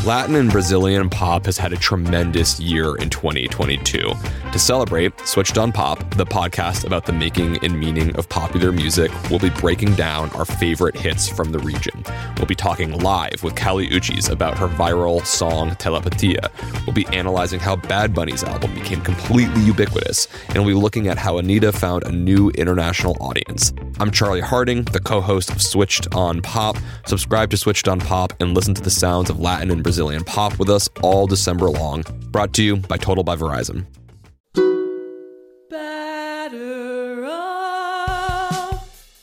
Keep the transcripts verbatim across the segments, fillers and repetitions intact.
Latin and Brazilian pop has had a tremendous year in twenty twenty-two. To celebrate, Switched on Pop, the podcast about the making and meaning of popular music, will be breaking down our favorite hits from the region. We'll be talking live with Kali Uchis about her viral song Telepatia. We'll be analyzing how Bad Bunny's album became completely ubiquitous, and we'll be looking at how Anitta found a new international audience. I'm Charlie Harding, the co-host of Switched on Pop. Subscribe to Switched on Pop and listen to the sounds of Latin and Brazilian pop with us all December long. Brought to you by Total by Verizon. Batter up.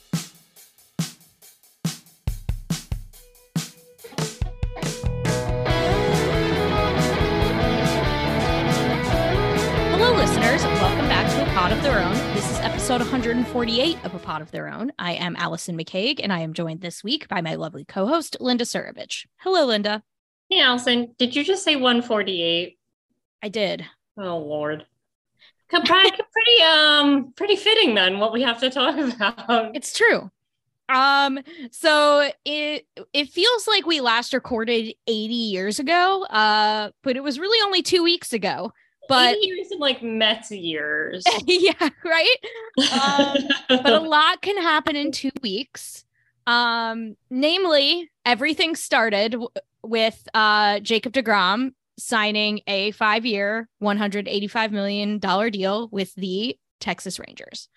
Hello, listeners. Welcome back to A Pod of Their Own. This is episode one hundred forty-eight of A Pod of Their Own. I am Allison McCaig, and I am joined this week by my lovely co-host, Linda Surovich. Hello, Linda. Hey, Allison. Did you just say one forty-eight? I did. Oh, Lord. Pretty, pretty, um, pretty fitting then, what we have to talk about. It's true. Um, so it it feels like we last recorded eighty years ago, uh, but it was really only two weeks ago. But eighty years in like Mets years. Yeah, right? Um, but a lot can happen in two weeks. Um, namely, everything started w- with uh, Jacob deGrom signing a five-year, one hundred eighty-five million dollars deal with the Texas Rangers.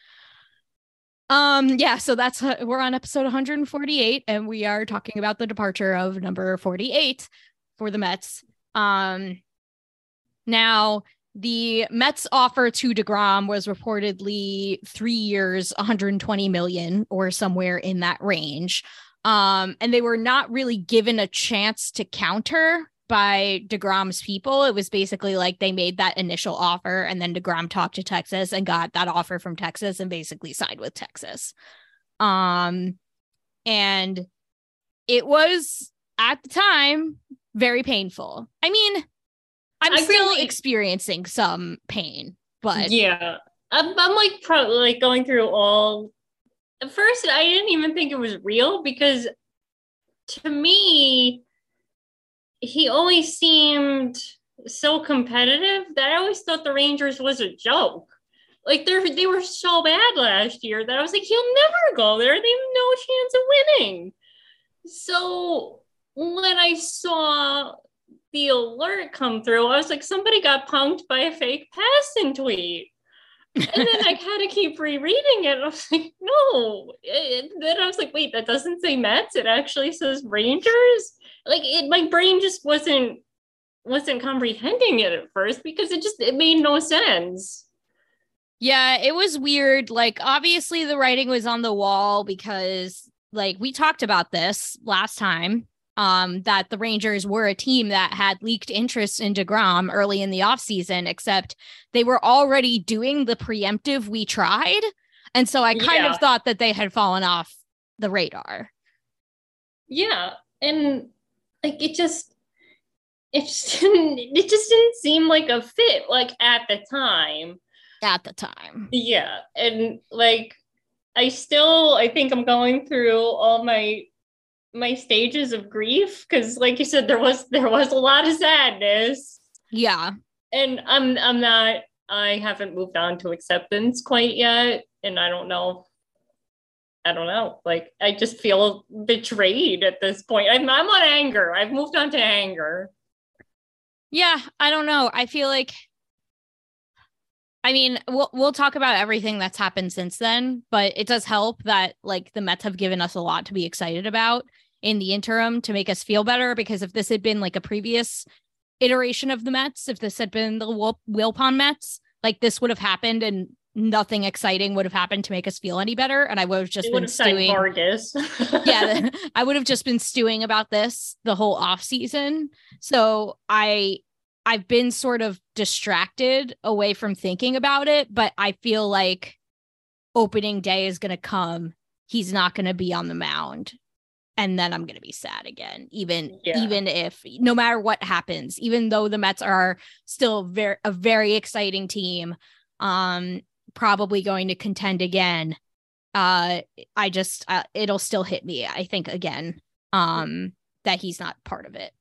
Um, yeah, so that's uh, we're on episode one hundred forty-eight, and we are talking about the departure of number forty-eight for the Mets. Um, now, the Mets offer to deGrom was reportedly three years, one hundred twenty million dollars or somewhere in that range. Um, and they were not really given a chance to counter by deGrom's people. It was basically like they made that initial offer, and then deGrom talked to Texas and got that offer from Texas and basically signed with Texas. Um, and it was, at the time, very painful. I mean, I'm I still really, experiencing some pain, but yeah, I'm, I'm like pro, like going through all. At first, I didn't even think it was real because, to me, he always seemed so competitive that I always thought the Rangers was a joke. Like they they were so bad last year that I was like, he'll never go there. They have no chance of winning. So when I saw the alert come through, I was like, somebody got punked by a fake passing tweet. And then I had to keep rereading it. And I was like, no. And then I was like, wait, that doesn't say Mets. It actually says Rangers. Like it, my brain just wasn't wasn't comprehending it at first because it just it made no sense. yeah, it was weird. Like obviously the writing was on the wall because like we talked about this last time. Um, that the Rangers were a team that had leaked interest in deGrom early in the offseason, except they were already doing the preemptive we tried. And so I kind yeah. of thought that they had fallen off the radar. Yeah. And like it just it just didn't it just didn't seem like a fit like at the time. At the time. Yeah. And like I still I think I'm going through all my my stages of grief because like you said there was there was a lot of sadness, yeah, and i'm i'm not I haven't moved on to acceptance quite yet, and I don't know I don't know like I just feel betrayed at this point. i'm, I'm on anger. I've moved on to anger. Yeah, I don't know. I feel like I mean, we'll we'll talk about everything that's happened since then, but it does help that like the Mets have given us a lot to be excited about in the interim to make us feel better, because if this had been like a previous iteration of the Mets, if this had been the Wil- Wilpon Mets, like this would have happened and nothing exciting would have happened to make us feel any better. And I would have just they been would have signed stewing. Vargas. Yeah, I would have just been stewing about this the whole off season. So I I've been sort of distracted away from thinking about it, but I feel like opening day is going to come. He's not going to be on the mound. And then I'm going to be sad again, even, yeah. even if no matter what happens, even though the Mets are still very, a very exciting team, um, probably going to contend again. Uh, I just, uh, it'll still hit me, I think, again, um, that he's not part of it.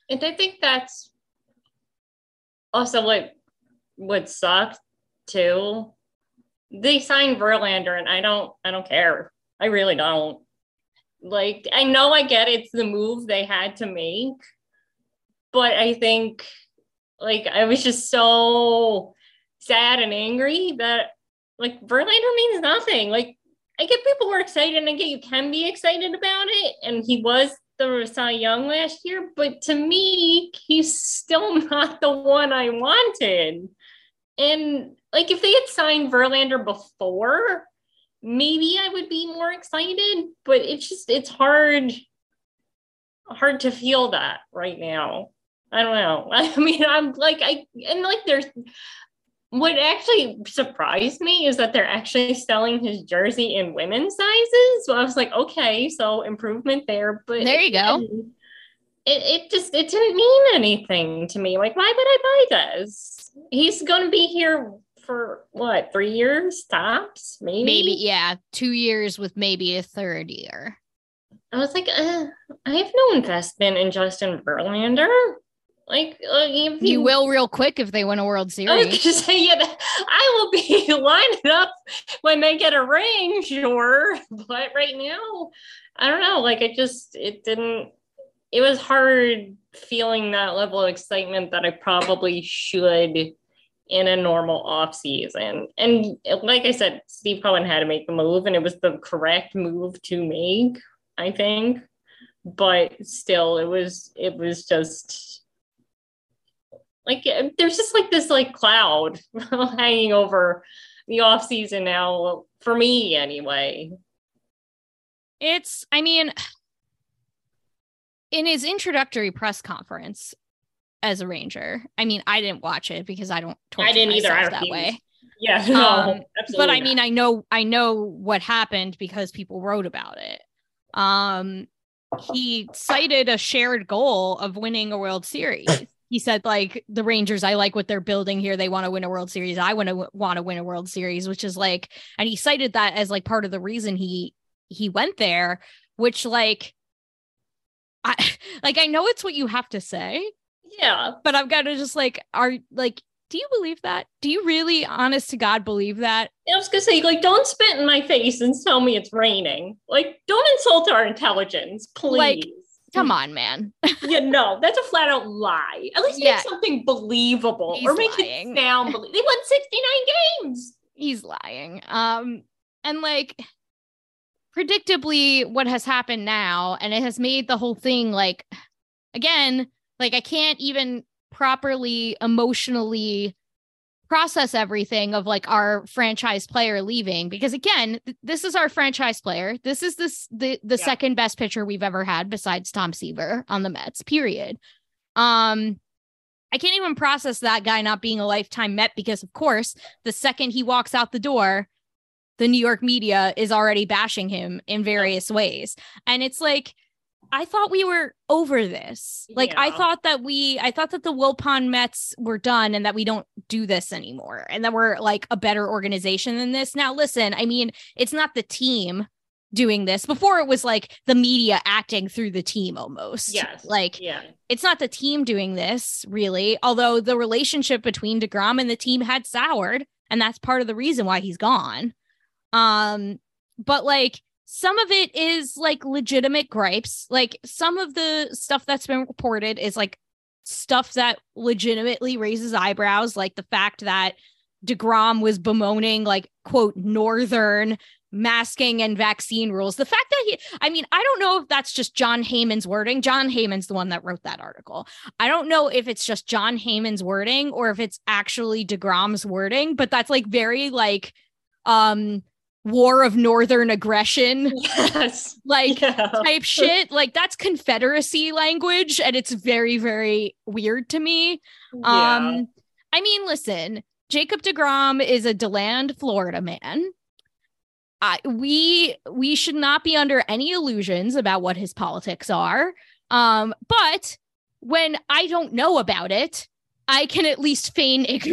And I think that's also what what sucked too. They signed Verlander, and I don't I don't care. I really don't. Like, I know I get it's the move they had to make, but I think, like, I was just so sad and angry that, like, Verlander means nothing. Like, I get people who are excited, and I get you can be excited about it, and he was the Cy Young last year, but to me, he's still not the one I wanted. And, like, if they had signed Verlander before, maybe I would be more excited, but it's just, it's hard, hard to feel that right now. I don't know. I mean, I'm like, I, and like, there's, what actually surprised me is that they're actually selling his jersey in women's sizes. So I was like, okay, so improvement there. But there you go. It, it just, it didn't mean anything to me. Like, why would I buy this? He's going to be here for what, three years tops? Maybe? Maybe, yeah. Two years with maybe a third year. I was like, uh, I have no investment in Justin Verlander. Like, uh, if you, you will real quick if they win a World Series. I was going to say, yeah, I will be lining up when they get a ring, sure. But right now, I don't know. Like, it just, it didn't, it was hard feeling that level of excitement that I probably should in a normal off season. And like I said, Steve Cohen had to make the move, and it was the correct move to make, I think. But still, it was, it was just, like, there's just like this like cloud hanging over the off season now, for me anyway. It's, I mean, in his introductory press conference as a Ranger, I mean, I didn't watch it because I don't torture I didn't either. I that way. Yeah, no, um, absolutely. But I not. mean, I know, I know what happened because people wrote about it. Um, he cited a shared goal of winning a World Series. He said, like, the Rangers, I like what they're building here. They want to win a World Series. I want to want to win a World Series, which is like, and he cited that as like part of the reason he he went there, which like, I like, I know it's what you have to say. Yeah. But I've got to just like, are like, do you believe that? Do you really, honest to God, believe that? I was going to say, like, don't spit in my face and tell me it's raining. Like, don't insult our intelligence, please. Like, come on, man. Yeah, no, that's a flat out lie. At least Yeah. make something believable. He's or make lying. it sound believable. They won sixty-nine games. He's lying. Um, and like, predictably, what has happened now, and it has made the whole thing like, again, like I can't even properly emotionally process everything of like our franchise player leaving, because again, th- this is our franchise player. This is this the the Yeah. second best pitcher we've ever had besides Tom Seaver on the Mets, period. Um, I can't even process that guy not being a lifetime Met because, of course, the second he walks out the door, the New York media is already bashing him in various ways. And it's like, I thought we were over this. Like, I Yeah. thought that we, I thought that the Wilpon Mets were done and that we don't do this anymore and that we're like a better organization than this. Now, listen, I mean, it's not the team doing this. Before it was like the media acting through the team almost. Yes. Like, Yeah. it's not the team doing this really, although the relationship between DeGrom and the team had soured, and that's part of the reason why he's gone. Um, but like, some of it is like legitimate gripes. Like some of the stuff that's been reported is like stuff that legitimately raises eyebrows. Like the fact that DeGrom was bemoaning like, quote, Northern masking and vaccine rules. The fact that he, I mean, I don't know if that's just John Heyman's wording. John Heyman's the one that wrote that article. I don't know if it's just John Heyman's wording or if it's actually DeGrom's wording, but that's like very like, um, war of Northern aggression, Yes. like Yeah. type shit. Like that's Confederacy language, and it's very, very weird to me. Yeah. Um, I mean, listen, Jacob DeGrom is a DeLand, Florida man. I we we should not be under any illusions about what his politics are. Um, but when I don't know about it, I can at least feign ignorance.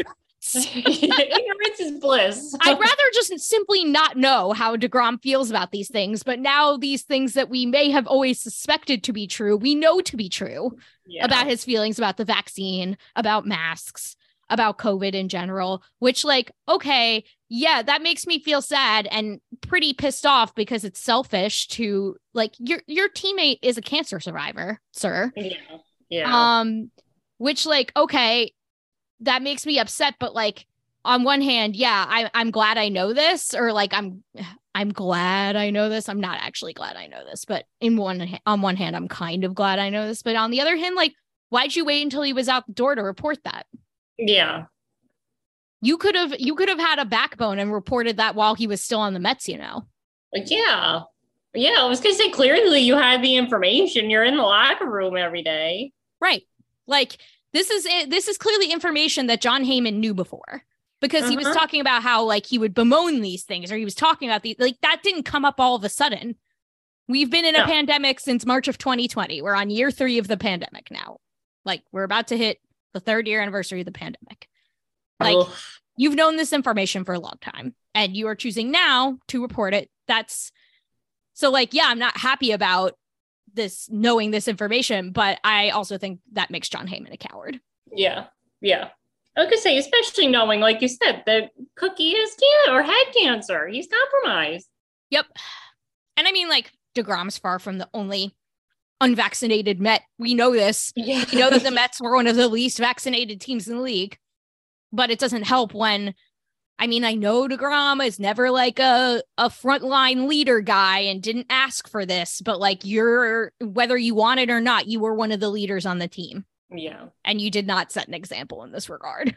ignorance. Ignorance is bliss. I'd rather just simply not know how DeGrom feels about these things. But now these things that we may have always suspected to be true, we know to be true yeah. about his feelings about the vaccine, about masks, about COVID in general, which like, okay, yeah, that makes me feel sad and pretty pissed off because it's selfish to like your your teammate is a cancer survivor, sir. Yeah. Yeah. Um, which like, okay, that makes me upset, but like on one hand, yeah, I, I'm glad I know this, or like I'm I'm glad I know this. I'm not actually glad I know this, but in one on one hand, I'm kind of glad I know this. But on the other hand, like, why'd you wait until he was out the door to report that? Yeah. You could have you could have had a backbone and reported that while he was still on the Mets, you know? Yeah. Yeah, I was going to say, clearly you had the information. You're in the locker room every day. Right. Like, this is it. This is clearly information that Jon Heyman knew before because uh-huh. he was talking about how, like, he would bemoan these things, or he was talking about these. Like, that didn't come up all of a sudden. We've been in a no. pandemic since March of twenty twenty. We're on year three of the pandemic now. Like, we're about to hit the third year anniversary of the pandemic. Like, Ugh. You've known this information for a long time and you are choosing now to report it. That's so like, yeah, I'm not happy about this, knowing this information, but I also think that makes Jon Heyman a coward. Yeah. Yeah. I was gonna say, especially knowing, like you said, that Cookie is can or had cancer. He's compromised. Yep. And I mean, like, DeGrom's far from the only unvaccinated Met. We know this. Yeah. We know that the Mets were one of the least vaccinated teams in the league. But it doesn't help when, I mean, I know DeGrom is never like a, a frontline leader guy and didn't ask for this, but like you're, whether you want it or not, you were one of the leaders on the team. Yeah. And you did not set an example in this regard.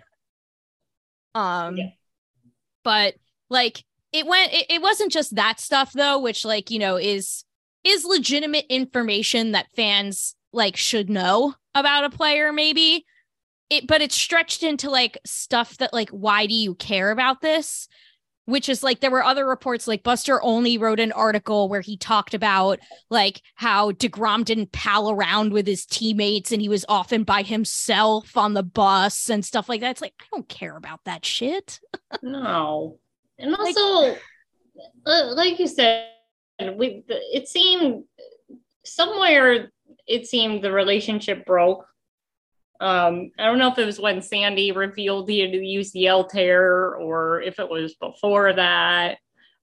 Um, yeah. But like it went, it, it wasn't just that stuff though, which like, you know, is, is legitimate information that fans like should know about a player maybe. It, but it's stretched into like stuff that like, why do you care about this? Which is like, there were other reports, like Buster Olney wrote an article where he talked about like how DeGrom didn't pal around with his teammates and he was often by himself on the bus and stuff like that. It's like, I don't care about that shit. No. And also, like, uh, like you said, we, it seemed somewhere, it seemed the relationship broke. Um, I don't know if it was when Sandy revealed he had a U C L tear or if it was before that,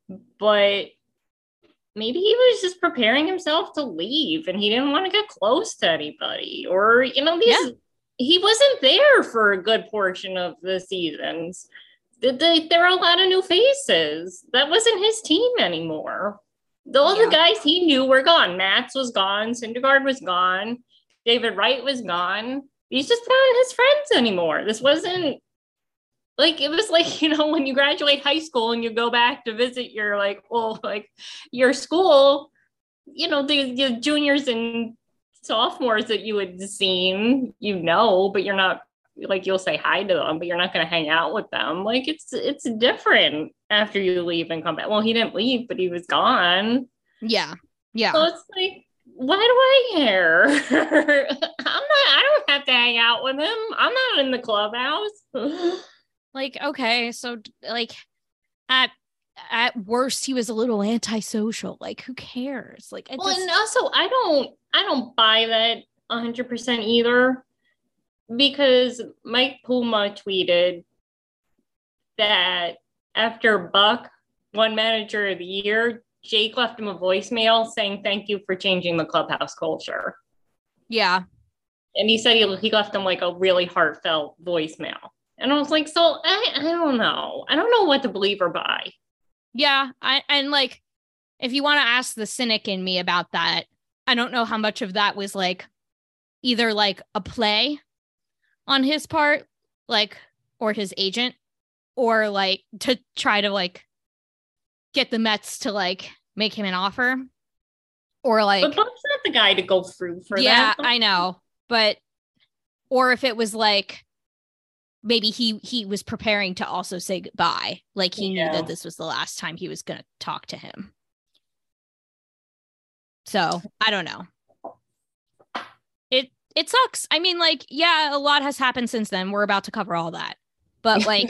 but maybe he was just preparing himself to leave and he didn't want to get close to anybody, or, you know, these, yeah. he wasn't there for a good portion of the seasons. The, the, there are a lot of new faces. That wasn't his team anymore. All yeah. the guys he knew were gone. Matz was gone. Syndergaard was gone. David Wright was gone. He's just not his friends anymore. This wasn't like, it was like, you know, when you graduate high school and you go back to visit your, like, well, like your school, you know, the, the juniors and sophomores that you had seen, you know, but you're not like, you'll say hi to them, but you're not going to hang out with them. Like it's, it's different after you leave and come back. Well, he didn't leave, but he was gone. Yeah. Yeah. So it's like, why do I care? I'm not, I don't have to hang out with him. I'm not in the clubhouse. Like, okay, so like at at worst he was a little antisocial. Like, who cares? Like, well, just... and also I don't I don't buy that one hundred percent either, because Mike Puma tweeted that after Buck won Manager of the Year, Jake left him a voicemail saying thank you for changing the clubhouse culture. Yeah. And he said he, he left him like a really heartfelt voicemail. And I was like, so I, I don't know. I don't know what to believe or buy. Yeah. I, and like, if you want to ask the cynic in me about that, I don't know how much of that was like either like a play on his part, like, or his agent, or like to try to like get the Mets to like make him an offer, or like, but Buck's not the guy to go through for yeah, that. I know, but or if it was like maybe he he was preparing to also say goodbye, like he yeah. knew that this was the last time he was going to talk to him. So I don't know. It it sucks. I mean, like, yeah, a lot has happened since then. We're about to cover all that. but like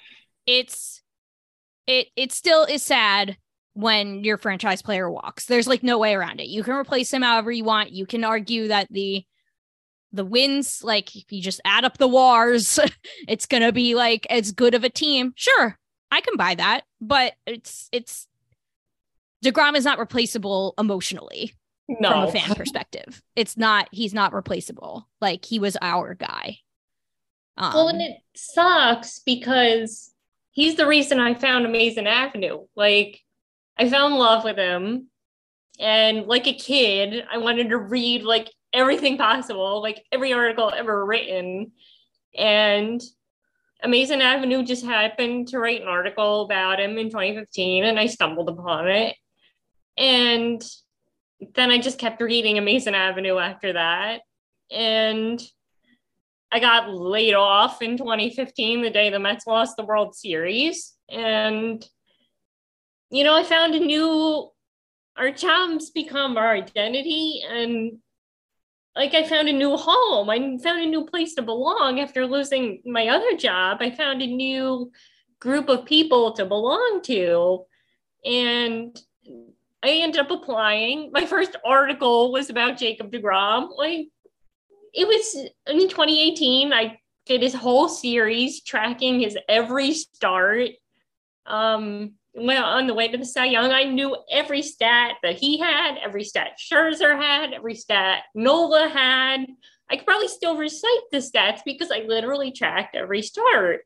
it's it it still is sad when your franchise player walks. There's like no way around it. You can replace him however you want. You can argue that the the wins, like if you just add up the wars, it's gonna be like as good of a team. Sure, I can buy that, but it's it's DeGrom is not replaceable emotionally No. from a fan perspective. It's not. He's not replaceable. Like he was our guy. Um, Well, and it sucks because he's the reason I found Amazing Avenue. Like, I fell in love with him, and like a kid, I wanted to read like everything possible, like every article ever written. And Amazing Avenue just happened to write an article about him in twenty fifteen, and I stumbled upon it. And then I just kept reading Amazing Avenue after that. And I got laid off in twenty fifteen, the day the Mets lost the World Series. And, you know, I found a new, our jobs become our identity. And like I found a new home. I found a new place to belong after losing my other job. I found a new group of people to belong to. And I ended up applying. My first article was about Jacob deGrom. Like, it was in twenty eighteen. I did his whole series tracking his every start. Um, went on the way to the Cy Young. I knew every stat that he had, every stat Scherzer had, every stat Nola had. I could probably still recite the stats because I literally tracked every start.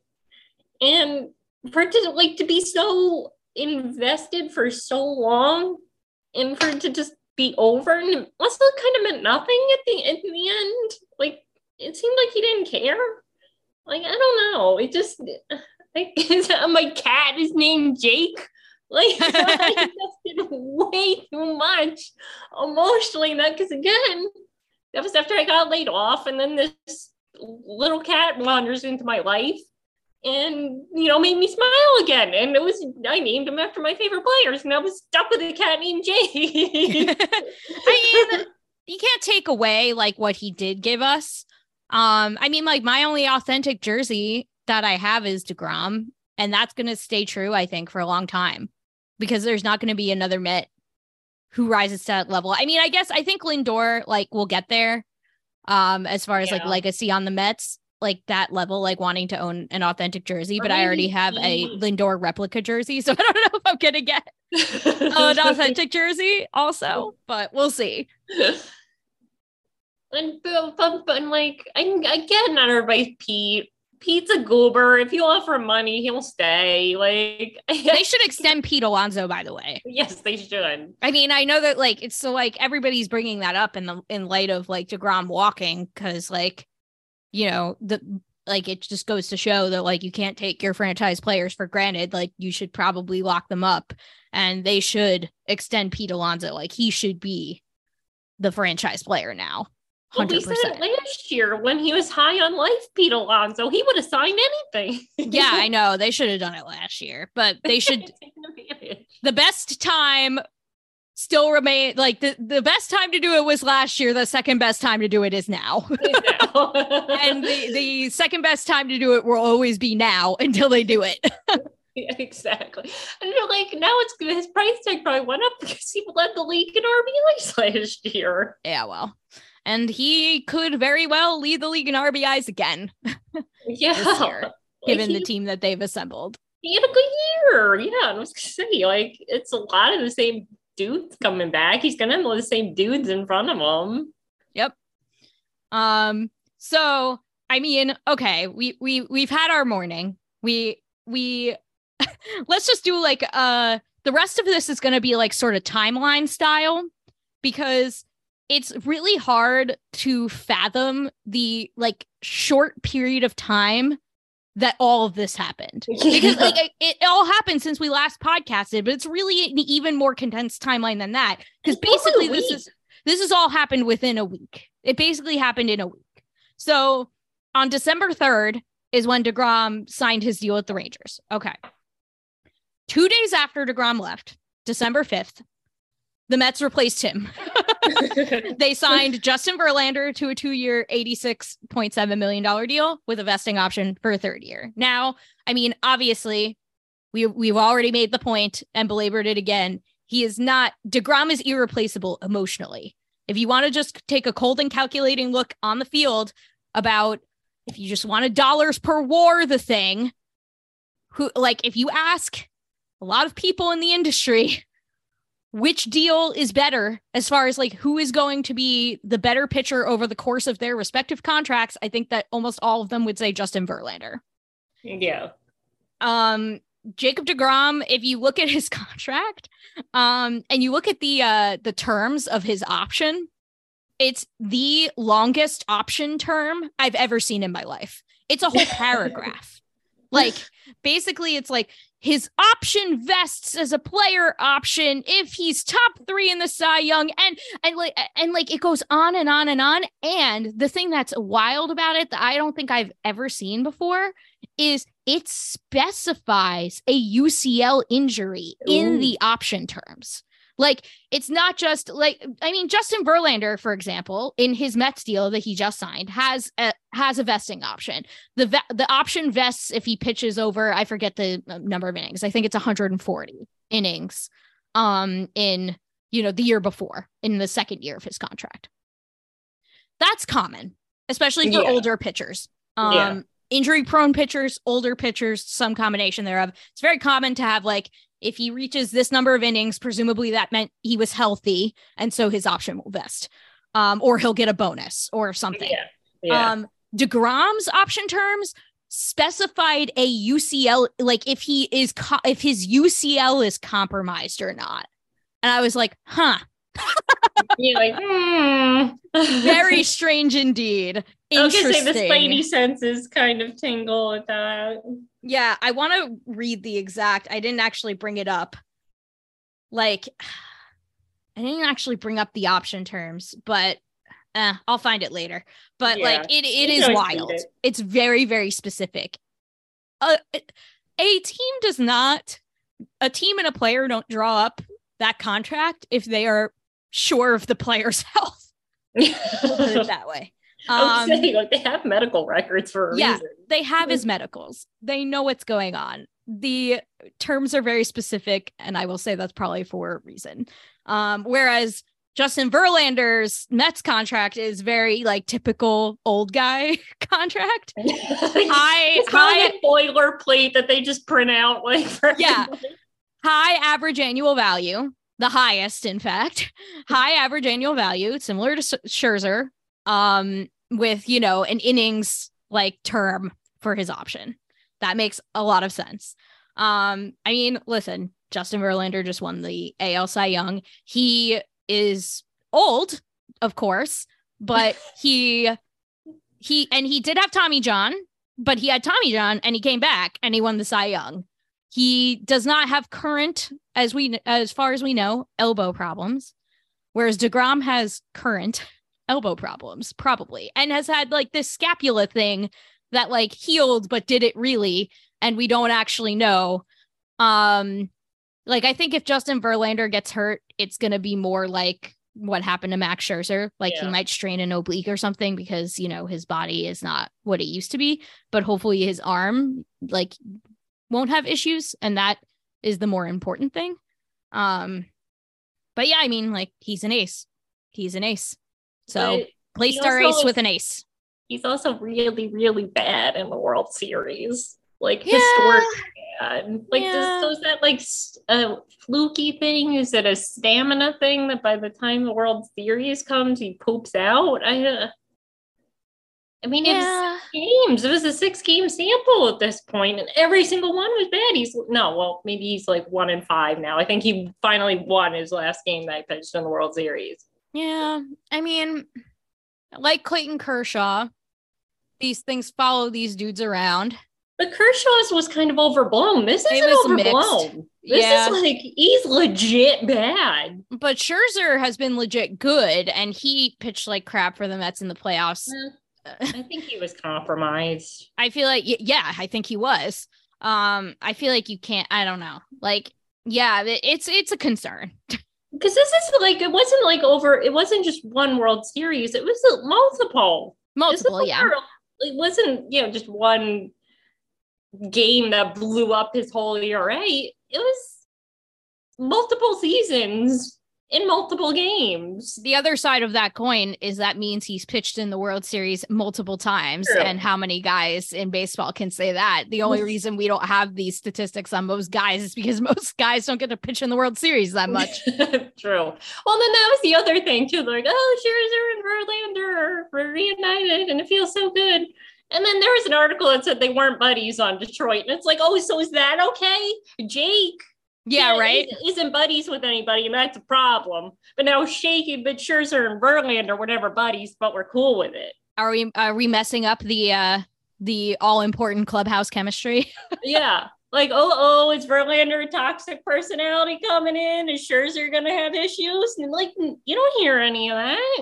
And for it to like to be so invested for so long, and for it to just be over, and it also kind of meant nothing at the at the end. Like it seemed like he didn't care. Like I don't know. It just like my cat is named Jake. Like I invested way too much emotionally. That because again, that was after I got laid off, and then this little cat wanders into my life. And, you know, made me smile again. And it was, I named him after my favorite players. And I was stuck with a cat named Jake. I mean, you can't take away, like, what he did give us. Um, I mean, like, my only authentic jersey that I have is DeGrom. And that's going to stay true, I think, for a long time. Because there's not going to be another Met who rises to that level. I mean, I guess, I think Lindor, like, will get there. Um, as far as, yeah. like, legacy on the Mets. Like that level, like wanting to own an authentic jersey, but I already have a Lindor replica jersey, so I don't know if I'm gonna get an authentic jersey also, but we'll see. And but, but, but like I, I get not everybody's Pete. Pete's a goober. If you offer money, he'll stay. Like they should extend Pete Alonso, by the way. Yes, they should. I mean, I know that like it's so like everybody's bringing that up in the in light of like DeGrom walking because like. You know, the like it just goes to show that like you can't take your franchise players for granted. Like you should probably lock them up, and they should extend Pete Alonso. Like he should be the franchise player now. one hundred percent. Well, we said it last year when he was high on life, Pete Alonso. He would have signed anything. Yeah, I know they should have done it last year, but they should. The best time. Still remain like the, the best time to do it was last year. The second best time to do it is now. And the, the second best time to do it will always be now until they do it. Yeah, exactly. And you're like, now it's his price tag probably went up because he led the league in R B Is last year. Yeah, well, and he could very well lead the league in R B Is again. Yeah. This year, given like he, the team that they've assembled. He had a good year. Yeah, I was gonna say, like, it's a lot of the same dudes coming back. He's gonna have the same dudes in front of him. Yep. Um. So I mean, okay, we we we've had our morning. We we let's just do like uh the rest of this is gonna be like sort of timeline style because it's really hard to fathom the like short period of time that all of this happened because like it, it all happened since we last podcasted, but it's really an even more condensed timeline than that because basically this is this has all happened within a week. It basically happened in a week. So on December third is when DeGrom signed his deal with the Rangers. Okay. Two days after DeGrom left, December fifth, the Mets replaced him They signed Justin Verlander to a two-year, eighty-six point seven million dollars deal with a vesting option for a third year. Now, I mean, obviously, we, we've already made the point and belabored it again. He is not, DeGrom is irreplaceable emotionally. If you want to just take a cold and calculating look on the field about if you just want a dollars per war, the thing, who, like, if you ask a lot of people in the industry, which deal is better as far as like who is going to be the better pitcher over the course of their respective contracts, I think that almost all of them would say Justin Verlander. Yeah. Um, Jacob deGrom, if you look at his contract, um, and you look at the uh the terms of his option, it's the longest option term I've ever seen in my life. It's a whole paragraph. Like, basically, it's like his option vests as a player option if he's top three in the Cy Young, and and like and like it goes on and on and on. And the thing that's wild about it that I don't think I've ever seen before is it specifies a U C L injury in Ooh. the option terms. Like, it's not just like, I mean, Justin Verlander, for example, in his Mets deal that he just signed, has a has a vesting option. The ve- the option vests if he pitches over, I forget the number of innings. I think it's one hundred forty innings um, in, you know, the year before, in the second year of his contract. That's common, especially for Yeah. older pitchers. Um, Yeah. Injury prone pitchers, older pitchers, some combination thereof. It's very common to have, like, if he reaches this number of innings, presumably that meant he was healthy, and so his option will vest, um, or he'll get a bonus or something. Yeah. Yeah. Um, DeGrom's option terms specified a U C L, like if he is, co- if his U C L is compromised or not. And I was like, huh, You're like, hmm. very strange indeed. I was gonna say the Interesting. spidey senses kind of tingle at that. Yeah, I want to read the exact. I didn't actually bring it up. Like, I didn't actually bring up the option terms, but eh, I'll find it later. But Yeah, like, it it you is can always wild. read it. It's very, very specific. Uh, a team does not, a team and a player don't draw up that contract if they are sure of the player's health. We'll put it that way. I was Um, saying, like, they have medical records for a yeah. reason. They have his medicals. They know what's going on. The terms are very specific, and I will say that's probably for a reason. Um, whereas Justin Verlander's Mets contract is very like typical old guy contract. High, It's high, probably like boilerplate that they just print out, like, for Yeah. everybody. high average annual value, the highest, in fact, high average annual value, similar to Scherzer, um, with, you know, an innings like term for his option. That makes a lot of sense. Um, I mean, listen, Justin Verlander just won the A L Cy Young. He is old, of course, but he he and he did have Tommy John, but he had Tommy John and he came back and he won the Cy Young. He does not have current, as we as far as we know, elbow problems, whereas DeGrom has current elbow problems, probably, and has had like this scapula thing that like healed, but did it really? And we don't actually know. Um, like, I think if Justin Verlander gets hurt, it's going to be more like what happened to Max Scherzer. Like, Yeah. he might strain an oblique or something because, you know, his body is not what it used to be, but hopefully his arm, like, won't have issues. And that is the more important thing. Um, but yeah, I mean, like, he's an ace. He's an ace. So But play he star also ace with is- an ace. He's also really, really bad in the World Series. Like, Yeah. historically bad. Like, Yeah. does, so is that like s- a fluky thing? Is it a stamina thing that by the time the World Series comes, he poops out? I, uh, I mean, Yeah. it's six games. It was a six-game sample at this point, and every single one was bad. He's no, well, maybe he's like one in five now. I think he finally won his last game that he pitched in the World Series. Yeah, I mean, like Clayton Kershaw, these things follow these dudes around. But Kershaw's was kind of overblown. This It isn't was overblown. This Yeah. is like, he's legit bad. But Scherzer has been legit good, and he pitched like crap for the Mets in the playoffs. I think he was compromised. I feel like, y- yeah, I think he was. Um, I feel like you can't, I don't know. Like, yeah, it- it's it's a concern. Because this is like, it wasn't like over, it wasn't just one World Series. It was multiple. Multiple, yeah. World, it wasn't, you know, just one game that blew up his whole E R A. It was multiple seasons in multiple games. The other side of that coin is that means he's pitched in the World Series multiple times. True. And how many guys in baseball can say that? The only reason we don't have these statistics on most guys is because most guys don't get to pitch in the World Series that much. True. Well, then that was the other thing too. They're like, oh, Scherzer and Verlander were reunited and it feels so good. And then there was an article that said they weren't buddies on Detroit. And it's like, oh, so is that okay? Jake. Yeah, right. Isn't buddies with anybody, and that's a problem. But now Shaky, but Scherzer and Verlander were never buddies, but we're cool with it. Are we are we messing up the uh, the all important clubhouse chemistry? Yeah, like oh oh, is Verlander a toxic personality coming in? Is Scherzer gonna have issues? And like you don't hear any of that.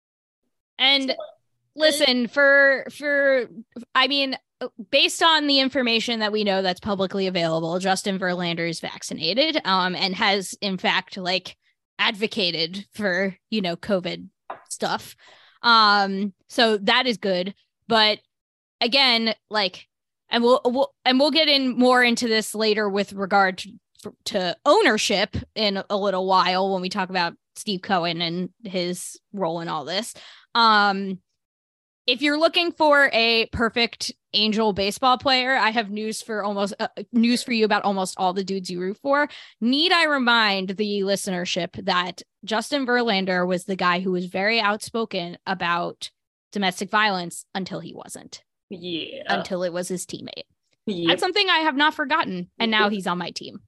And listen, for for I mean. Based on the information that we know that's publicly available, Justin Verlander is vaccinated um, and has, in fact, like advocated for, you know, COVID stuff. Um, so that is good. But again, like, and we'll, we'll and we'll get in more into this later with regard to, to ownership in a little while when we talk about Steve Cohen and his role in all this. Um, If you're looking for a perfect Angel baseball player, I have news for almost uh, news for you about almost all the dudes you root for. Need I remind the listenership that Justin Verlander was the guy who was very outspoken about domestic violence until he wasn't. Yeah. Until it was his teammate. Yep. That's something I have not forgotten. And now he's on my team.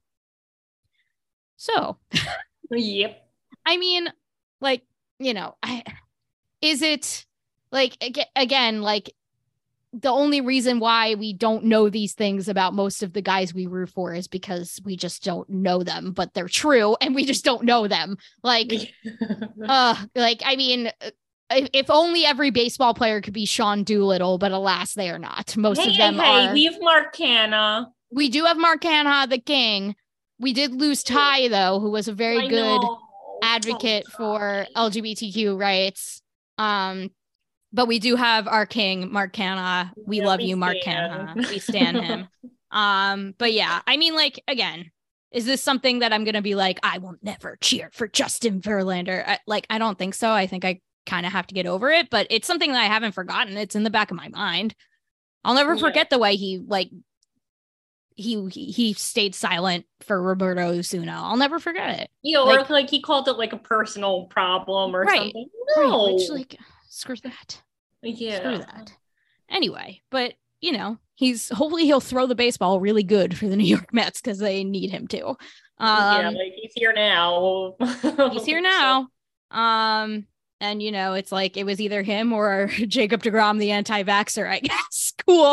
So. Yep. I mean, like, you know, I, is it like, again, like, the only reason why we don't know these things about most of the guys we root for is because we just don't know them, but they're true and we just don't know them. Like, uh, like, I mean, if, if only every baseball player could be Sean Doolittle, but alas, they are not. Most hey, of them hey, are. We have Mark Canha. We do have Mark Canha, the king. We did lose Ty, though, who was a very I good know. advocate Oh, for L G B T Q rights. Um, But we do have our king, Mark Canha. We Yeah, love we you, Mark stan. Canha. We stan him. um, but yeah, I mean, like, again, is this something that I'm going to be like, I will never cheer for Justin Verlander? I, like, I don't think so. I think I kind of have to get over it, but it's something that I haven't forgotten. It's in the back of my mind. I'll never Yeah. forget the way he, like, he, he he stayed silent for Roberto Osuna. I'll never forget it. You know, or Like- like he called it like a personal problem or Right. something. Right, No. which, like, screw that. yeah. Screw that. Anyway, but you know, he's hopefully he'll throw the baseball really good for the New York Mets because they need him to. Um, yeah, like he's here now. he's here now. Um, and you know, it's like it was either him or Jacob deGrom, the anti-vaxxer, I guess. Cool.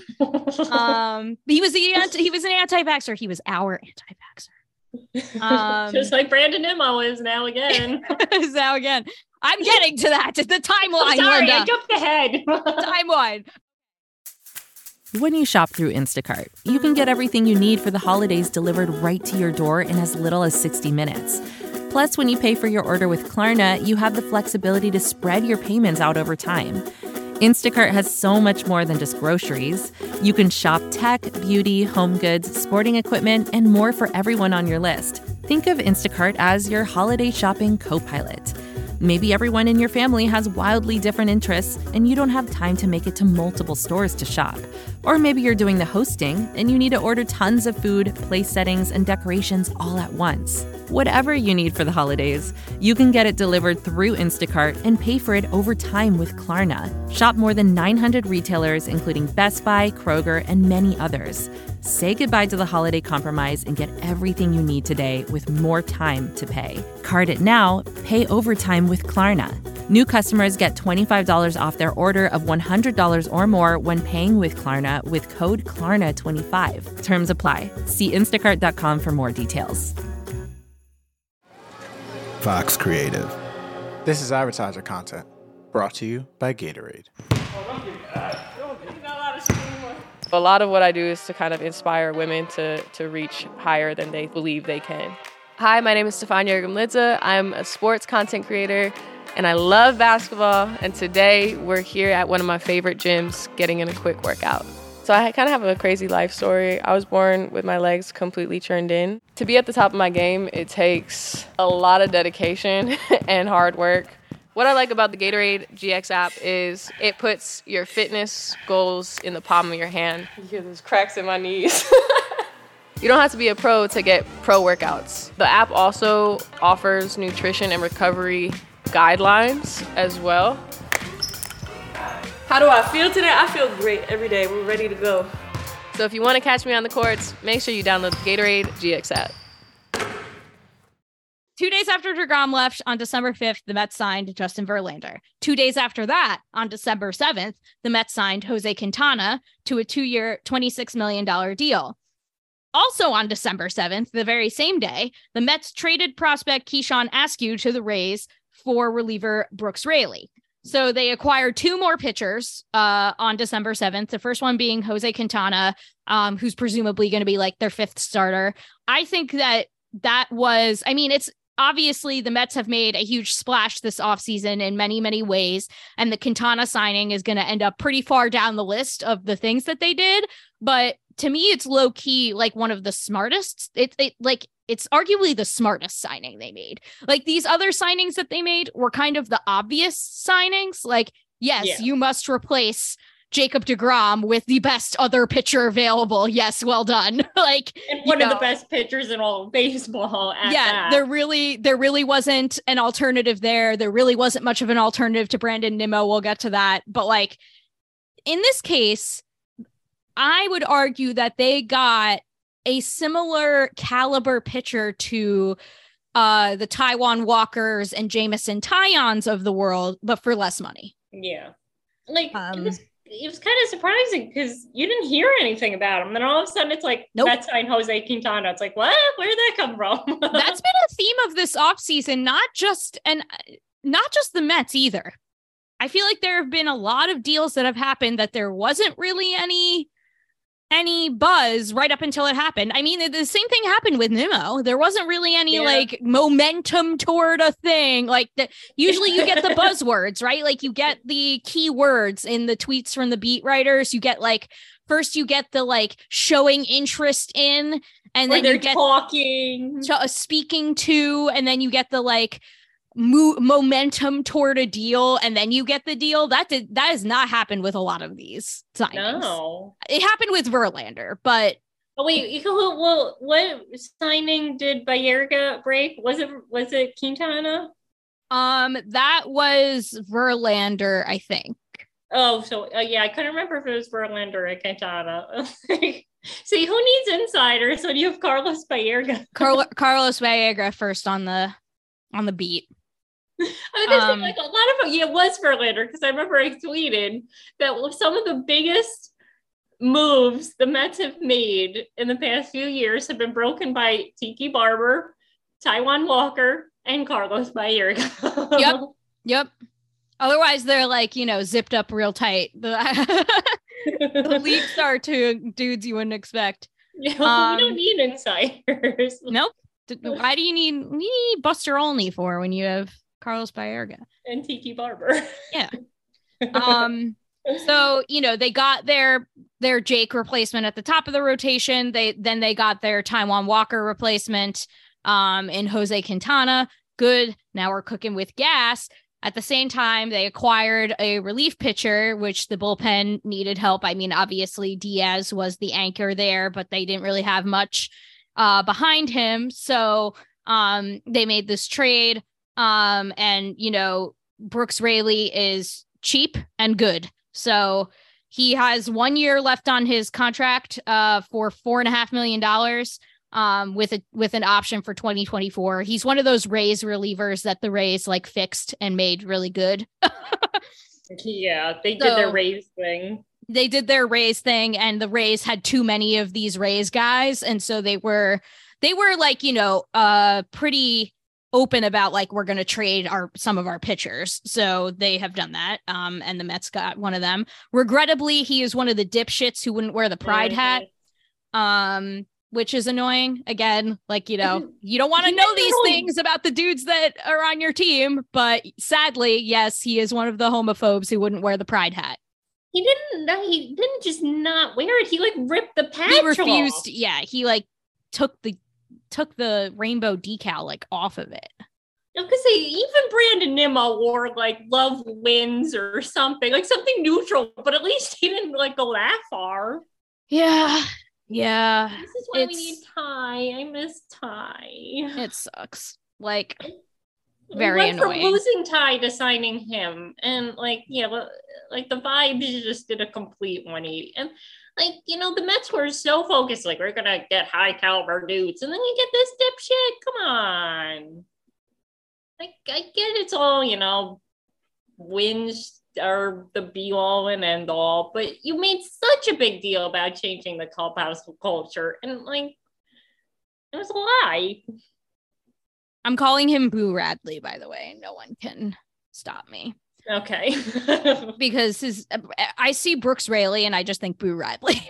um, he was the anti- he was an anti-vaxxer. He was our anti-vaxxer. Um, Just like Brandon Nimmo is now again. so again, I'm getting to that. It's the timeline. I'm sorry, Linda. I jumped ahead. Timeline. When you shop through Instacart, you can get everything you need for the holidays delivered right to your door in as little as sixty minutes. Plus, when you pay for your order with Klarna, you have the flexibility to spread your payments out over time. Instacart has so much more than just groceries. You can shop tech, beauty, home goods, sporting equipment, and more for everyone on your list. Think of Instacart as your holiday shopping co-pilot. Maybe everyone in your family has wildly different interests and you don't have time to make it to multiple stores to shop. Or maybe you're doing the hosting and you need to order tons of food, place settings, and decorations all at once. Whatever you need for the holidays, you can get it delivered through Instacart and pay for it over time with Klarna. Shop more than nine hundred retailers, including Best Buy, Kroger, and many others. Say goodbye to the holiday compromise and get everything you need today with more time to pay. Card it now, pay overtime with Klarna. New customers get twenty-five dollars off their order of one hundred dollars or more when paying with Klarna with code Klarna twenty-five. Terms apply. See instacart dot com for more details. Fox Creative. This is advertiser content brought to you by Gatorade. A lot of what I do is to kind of inspire women to, to reach higher than they believe they can. Hi, my name is Stefania Ergamlidze. I'm a sports content creator, and I love basketball. And today we're here at one of my favorite gyms getting in a quick workout. So I kind of have a crazy life story. I was born with my legs completely turned in. To be at the top of my game, it takes a lot of dedication and hard work. What I like about the Gatorade G X app is it puts your fitness goals in the palm of your hand. You hear those cracks in my knees. You don't have to be a pro to get pro workouts. The app also offers nutrition and recovery guidelines as well. How do I feel today? I feel great every day. We're ready to go. So if you want to catch me on the courts, make sure you download the Gatorade G X app. Two days after DeGrom left on December fifth, the Mets signed Justin Verlander. Two days after that, on December seventh, the Mets signed Jose Quintana to a two-year, twenty-six million dollars deal. Also on December seventh, the very same day, the Mets traded prospect Keyshawn Askew to the Rays for reliever Brooks Raley. So they acquired two more pitchers uh, on December seventh, the first one being Jose Quintana, um, who's presumably going to be like their fifth starter. I think that that was, I mean, it's obviously the Mets have made a huge splash this offseason in many, many ways. And the Quintana signing is going to end up pretty far down the list of the things that they did. But to me, it's low key, like one of the smartest. It, it like it's arguably the smartest signing they made. Like these other signings that they made were kind of the obvious signings. Like, yes, yeah. you must replace Jacob deGrom with the best other pitcher available. Yes, well done. Like, and one you of know, the best pitchers in all of baseball. At yeah, that. there really, there really wasn't an alternative there. There really wasn't much of an alternative to Brandon Nimmo. We'll get to that. But like in this case, I would argue that they got a similar caliber pitcher to uh, the Taijuan Walkers and Jameson Taillons of the world, but for less money. Yeah. Like, um, it was, it was kind of surprising because you didn't hear anything about him. Then all of a sudden it's like, nope. Mets signed Jose Quintana. It's like, what? Where did that come from? That's been a theme of this offseason, not just, and not just the Mets either. I feel like there have been a lot of deals that have happened that there wasn't really any any buzz right up until it happened. I mean, the same thing happened with Nimmo. There wasn't really any yeah. like momentum toward a thing. Like the, usually you get the buzzwords, right? Like you get the keywords in the tweets from the beat writers. You get like, first you get the like showing interest in, and or then they're you get talking, to, uh, speaking to, and then you get the like Mo- momentum toward a deal, and then you get the deal. That did that has not happened with a lot of these signings. No, it happened with Verlander, but oh wait, you can, well, what signing did Baerga break? Was it was it Quintana? Um, that was Verlander, I think. Oh, so uh, yeah, I couldn't remember if it was Verlander or Quintana. See, who needs insiders when you have Carlos Baerga? Car- Carlos Baerga first on the on the beat. I was gonna Um, say, like a lot of yeah, it was Verlander because I remember I tweeted that some of the biggest moves the Mets have made in the past few years have been broken by Tiki Barber, Taijuan Walker, and Carlos Baerga. Yep, yep. Otherwise, they're like, you know, zipped up real tight. The, the leaks are to dudes you wouldn't expect. Yeah, Um, we don't need insiders. Nope. D- Why do you need, you need Buster Olney for when you have Carlos Baerga and Tiki Barber? Yeah. Um. So you know they got their their Jake replacement at the top of the rotation. They then they got their Taijuan Walker replacement. Um. In Jose Quintana. Good. Now we're cooking with gas. At the same time, they acquired a relief pitcher, which the bullpen needed help. I mean, obviously Diaz was the anchor there, but they didn't really have much uh, behind him. So um, they made this trade. Um, and, you know, Brooks Raley is cheap and good. So he has one year left on his contract uh, for four and a half million dollars. Um, with a with an option for twenty twenty-four. He's one of those Rays relievers that the Rays like fixed and made really good. Yeah, they did So, their Rays thing. They did their Rays thing, and the Rays had too many of these Rays guys, and so they were they were like, you know, uh, pretty open about like we're going to trade our some of our pitchers. So they have done that. Um, and the Mets got one of them. Regrettably, he is one of the dipshits who wouldn't wear the pride hat. Um. which is annoying. Again, like, you know, you don't want to He know didn't these really- things about the dudes that are on your team. But sadly, yes, he is one of the homophobes who wouldn't wear the pride hat. He didn't. no, He didn't just not wear it. He like ripped the patch He off. refused. Yeah, he like took the took the rainbow decal like off of it. I was gonna say, even Brandon Nimmo wore like "Love Wins" or something, like something neutral, but at least he didn't like go that far. Yeah, yeah, This is why we It's- need Ty. I miss Ty. it sucks. Like, We very went annoying. from losing Ty to signing him, and like, yeah, well, like the vibes just did a complete one eighty. And like, you know, the Mets were so focused, like we're gonna get high caliber dudes, and then you get this dipshit. Come on. Like, I get it's all, you know, wins are the be all and end all, but you made such a big deal about changing the clubhouse culture, and like, it was a lie. I'm calling him Boo Radley, by the way. No one can stop me Okay. because his. I see Brooks Raley and I just think Boo Radley.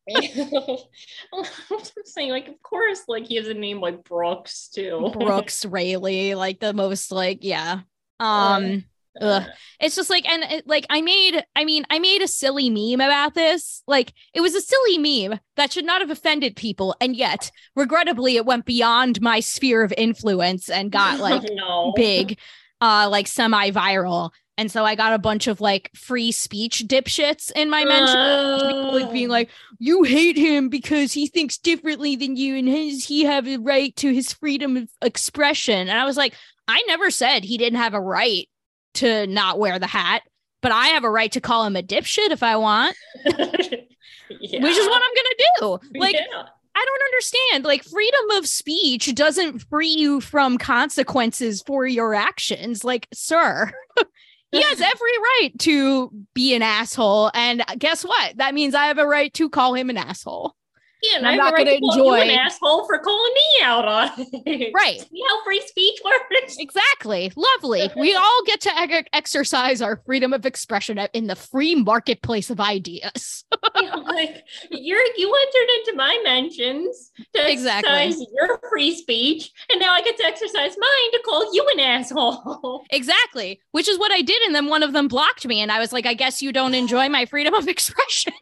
I'm saying, like, of course, like he has a name like Brooks too. Brooks Raley, like the most, like, yeah. Um, ugh. It's just like, and it, like I made, I mean, I made a silly meme about this. Like, it was a silly meme that should not have offended people, and yet, regrettably, it went beyond my sphere of influence and got like no. big, uh, like semi-viral. And so I got a bunch of like free speech dipshits in my mention. People like being like, you hate him because he thinks differently than you, and does he have a right to his freedom of expression? And I was like, I never said he didn't have a right to not wear the hat, but I have a right to call him a dipshit if I want, Yeah. which is what I'm gonna do. Like, Yeah. I don't understand. Like, freedom of speech doesn't free you from consequences for your actions. Like, sir, he has every right to be an asshole. And guess what? That means I have a right to call him an asshole. Yeah, and I'm I'm not not going gonna to enjoy enjoy- you an asshole for calling me out on it. Right. See how free speech works? Exactly. Lovely. We all get to e- exercise our freedom of expression in the free marketplace of ideas. Yeah, like you're you entered into my mentions to Exactly. exercise your free speech, and now I get to exercise mine to call you an asshole. Exactly. Which is what I did. And then one of them blocked me. And I was like, I guess you don't enjoy my freedom of expression.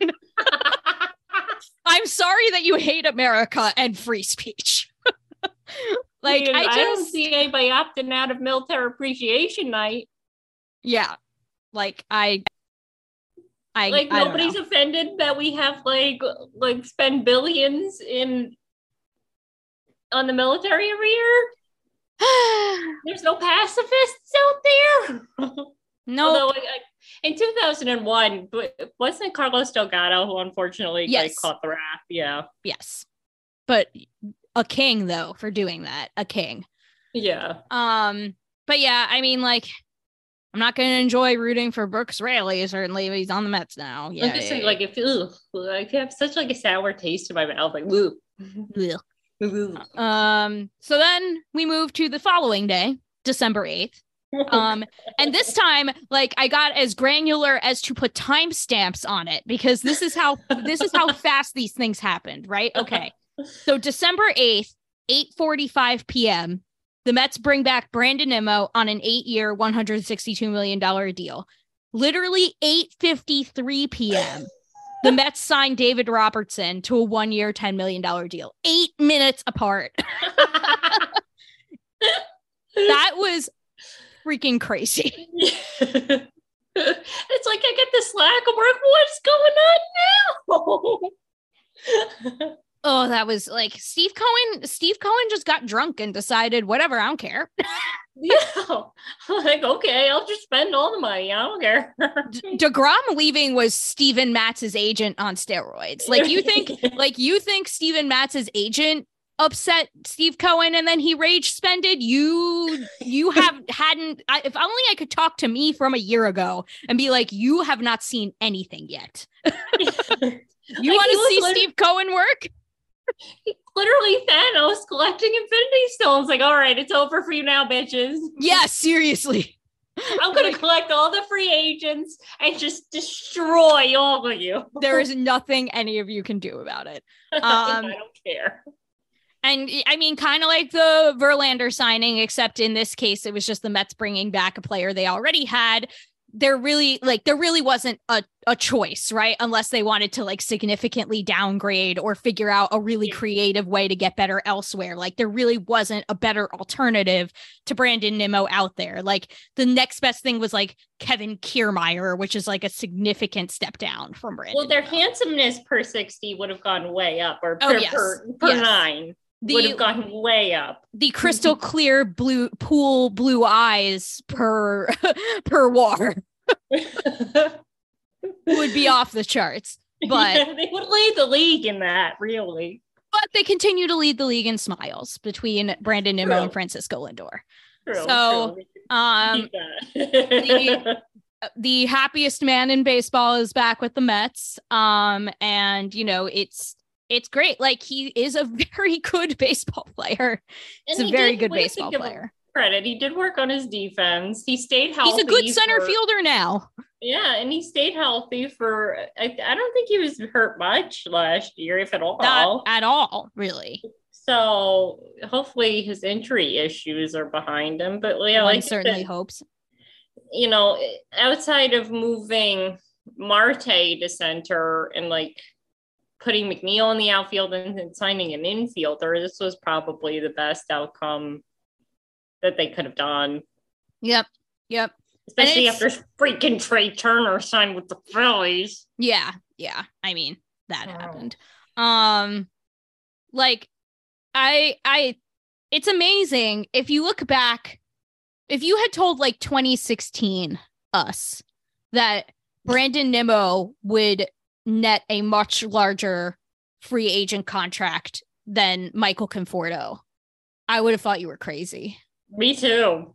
I'm sorry that you hate America and free speech. Like, Dude, I I don't just, see anybody opting out of military appreciation night. yeah, like I, I, Like I don't nobody's know. offended that we have like like spend billions in on the military every year. There's no pacifists out there. No, Although like, I- in two thousand one, but wasn't it Carlos Delgado who unfortunately like Yes. caught the wrath? Yeah, yes, but a king though for doing that, a king. yeah. Um, but yeah, I mean, like, I'm not going to enjoy rooting for Brooks Raley. Certainly, he's on the Mets now. Yeah, I'm just saying, yeah, like if ugh, like I have such like a sour taste in my mouth, like woo. yeah. Um, so then we move to the following day, December eighth. Um, and this time, like, I got as granular as to put timestamps on it because this is how this is how fast these things happened, right? Okay. So December eighth, eight forty-five p.m., the Mets bring back Brandon Nimmo on an eight-year, one hundred sixty-two million dollars deal. Literally eight fifty-three p.m., the Mets signed David Robertson to a one-year, ten million dollars deal. Eight minutes apart. That was freaking crazy. It's like I get the slack. I'm like, what's going on now? Oh, that was like Steve Cohen. Steve Cohen just got drunk and decided, whatever, I don't care. Yeah, like okay, I'll just spend all the money. I don't care. DeGrom leaving was Steven Matz's agent on steroids. Like, you think, like you think Steven Matz's agent upset Steve Cohen and then he rage spended? You, you have hadn't. I, if only I could talk to me from a year ago and be like, you have not seen anything yet. You Like, want he to was see lit- Steve Cohen work? Literally Thanos collecting Infinity Stones. Like, all right, it's over for you now, bitches. Yeah, seriously. I'm going to collect all the free agents and just destroy all of you. There is nothing any of you can do about it. Um, I don't care. And I mean, kind of like the Verlander signing, except in this case, it was just the Mets bringing back a player they already had. There really like there really wasn't a, a choice, right? Unless they wanted to like significantly downgrade or figure out a really creative way to get better elsewhere. Like there really wasn't a better alternative to Brandon Nimmo out there. Like the next best thing was like Kevin Kiermaier, which is like a significant step down from Brandon. Well, their Nimmo. handsomeness per sixty would have gone way up, or Oh, per, yes. per, per Yes. nine The- would have gone way up. The crystal clear blue pool blue eyes per per war would be off the charts. But Yeah, they would lead the league in that, really. but they continue to lead the league in smiles between Brandon Nimmo True. and Francisco Lindor. True, So, true. Um, Keep that. the happiest man in baseball is back with the Mets. Um, and you know, it's it's great. Like he is a very good baseball player. He's And a he very did- good we have to baseball give him player. Credit. He did work on his defense. He stayed healthy. He's a good center for- fielder now. Yeah, and he stayed healthy for. I, I don't think he was hurt much last year, if at all. Not at all, really. So hopefully his injury issues are behind him. But yeah, One like you certainly said, hopes. you know, outside of moving Marte to center and like putting McNeil in the outfield and, and signing an infielder, this was probably the best outcome that they could have done. Yep. Yep. Especially it's- after freaking Trey Turner signed with the Phillies. Yeah. Yeah. I mean, that Oh. happened. Um, like I, I, it's amazing if you look back. If you had told like twenty sixteen us that Brandon Nimmo would net a much larger free agent contract than Michael Conforto, I would have thought you were crazy. Me too.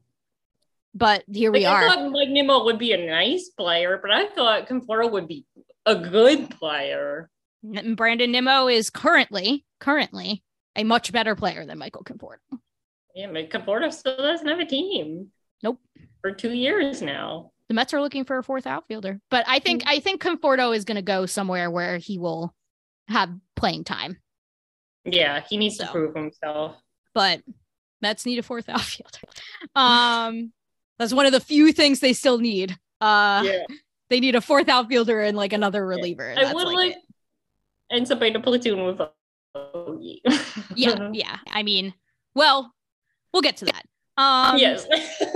But here we Like, I are. thought Mike Nimmo would be a nice player, but I thought Conforto would be a good player. N- Brandon Nimmo is currently, currently a much better player than Michael Conforto. Yeah, but Conforto still doesn't have a team. Nope. For two years now. The Mets are looking for a fourth outfielder, but I think I think Conforto is going to go somewhere where he will have playing time. Yeah, he needs So. to prove himself. But Mets need a fourth outfielder. Um, that's one of the few things they still need. Uh, Yeah. They need a fourth outfielder and like another reliever. and I that's would like like it. and somebody to platoon with Ogie. Yeah, yeah. I mean, well, we'll get to that. Um, yes.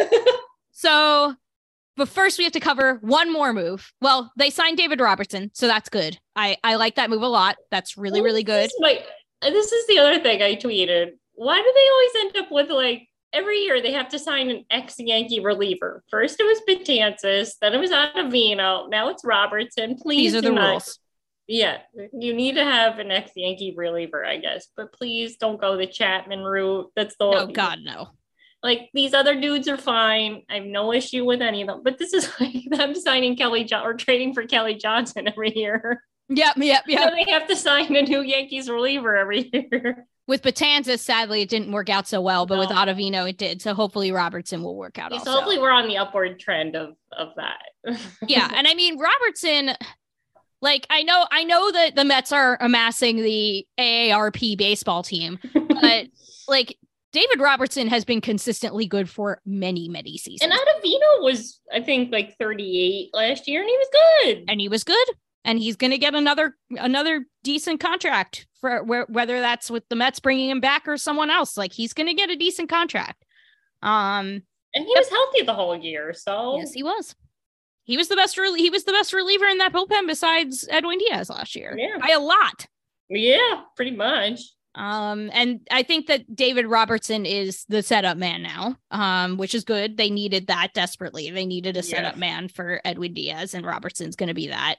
So, but first we have to cover one more move. Well, they signed David Robertson, so that's good. I, I like that move a lot. That's really, really good. This is, my, this is the other thing I tweeted. Why do they always end up with like every year they have to sign an ex-Yankee reliever? First it was Betances, then it was Ottavino, now it's Robertson. Please These are do the not- rules. Yeah, you need to have an ex-Yankee reliever, I guess, but please don't go the Chapman route. That's the Oh, God, no. Like these other dudes are fine. I have no issue with any of them. But this is like them signing Kelly John or trading for Kelly Johnson every year. Yep, yep, So yep. they have to sign a new Yankees reliever every year. With Betances, sadly, it didn't work out so well, but with No. Ottavino, it did. So hopefully Robertson will work out So also. hopefully we're on the upward trend of of that. Yeah, and I mean Robertson, like I know, I know that the Mets are amassing the A A R P baseball team, but like David Robertson has been consistently good for many, many seasons. And Ottavino was, I think, like thirty-eight last year, and he was good. and he was good, and he's going to get another another decent contract for wh- whether that's with the Mets bringing him back or someone else. Like he's going to get a decent contract. Um, And he was healthy the whole year. So yes, he was. He was the best. Rel- he was the best reliever in that bullpen besides Edwin Diaz last year Yeah. by a lot. yeah, pretty much. Um, and I think that David Robertson is the setup man now, um, which is good. They needed that desperately. They needed a setup Yeah. man for Edwin Diaz, and Robertson's going to be that.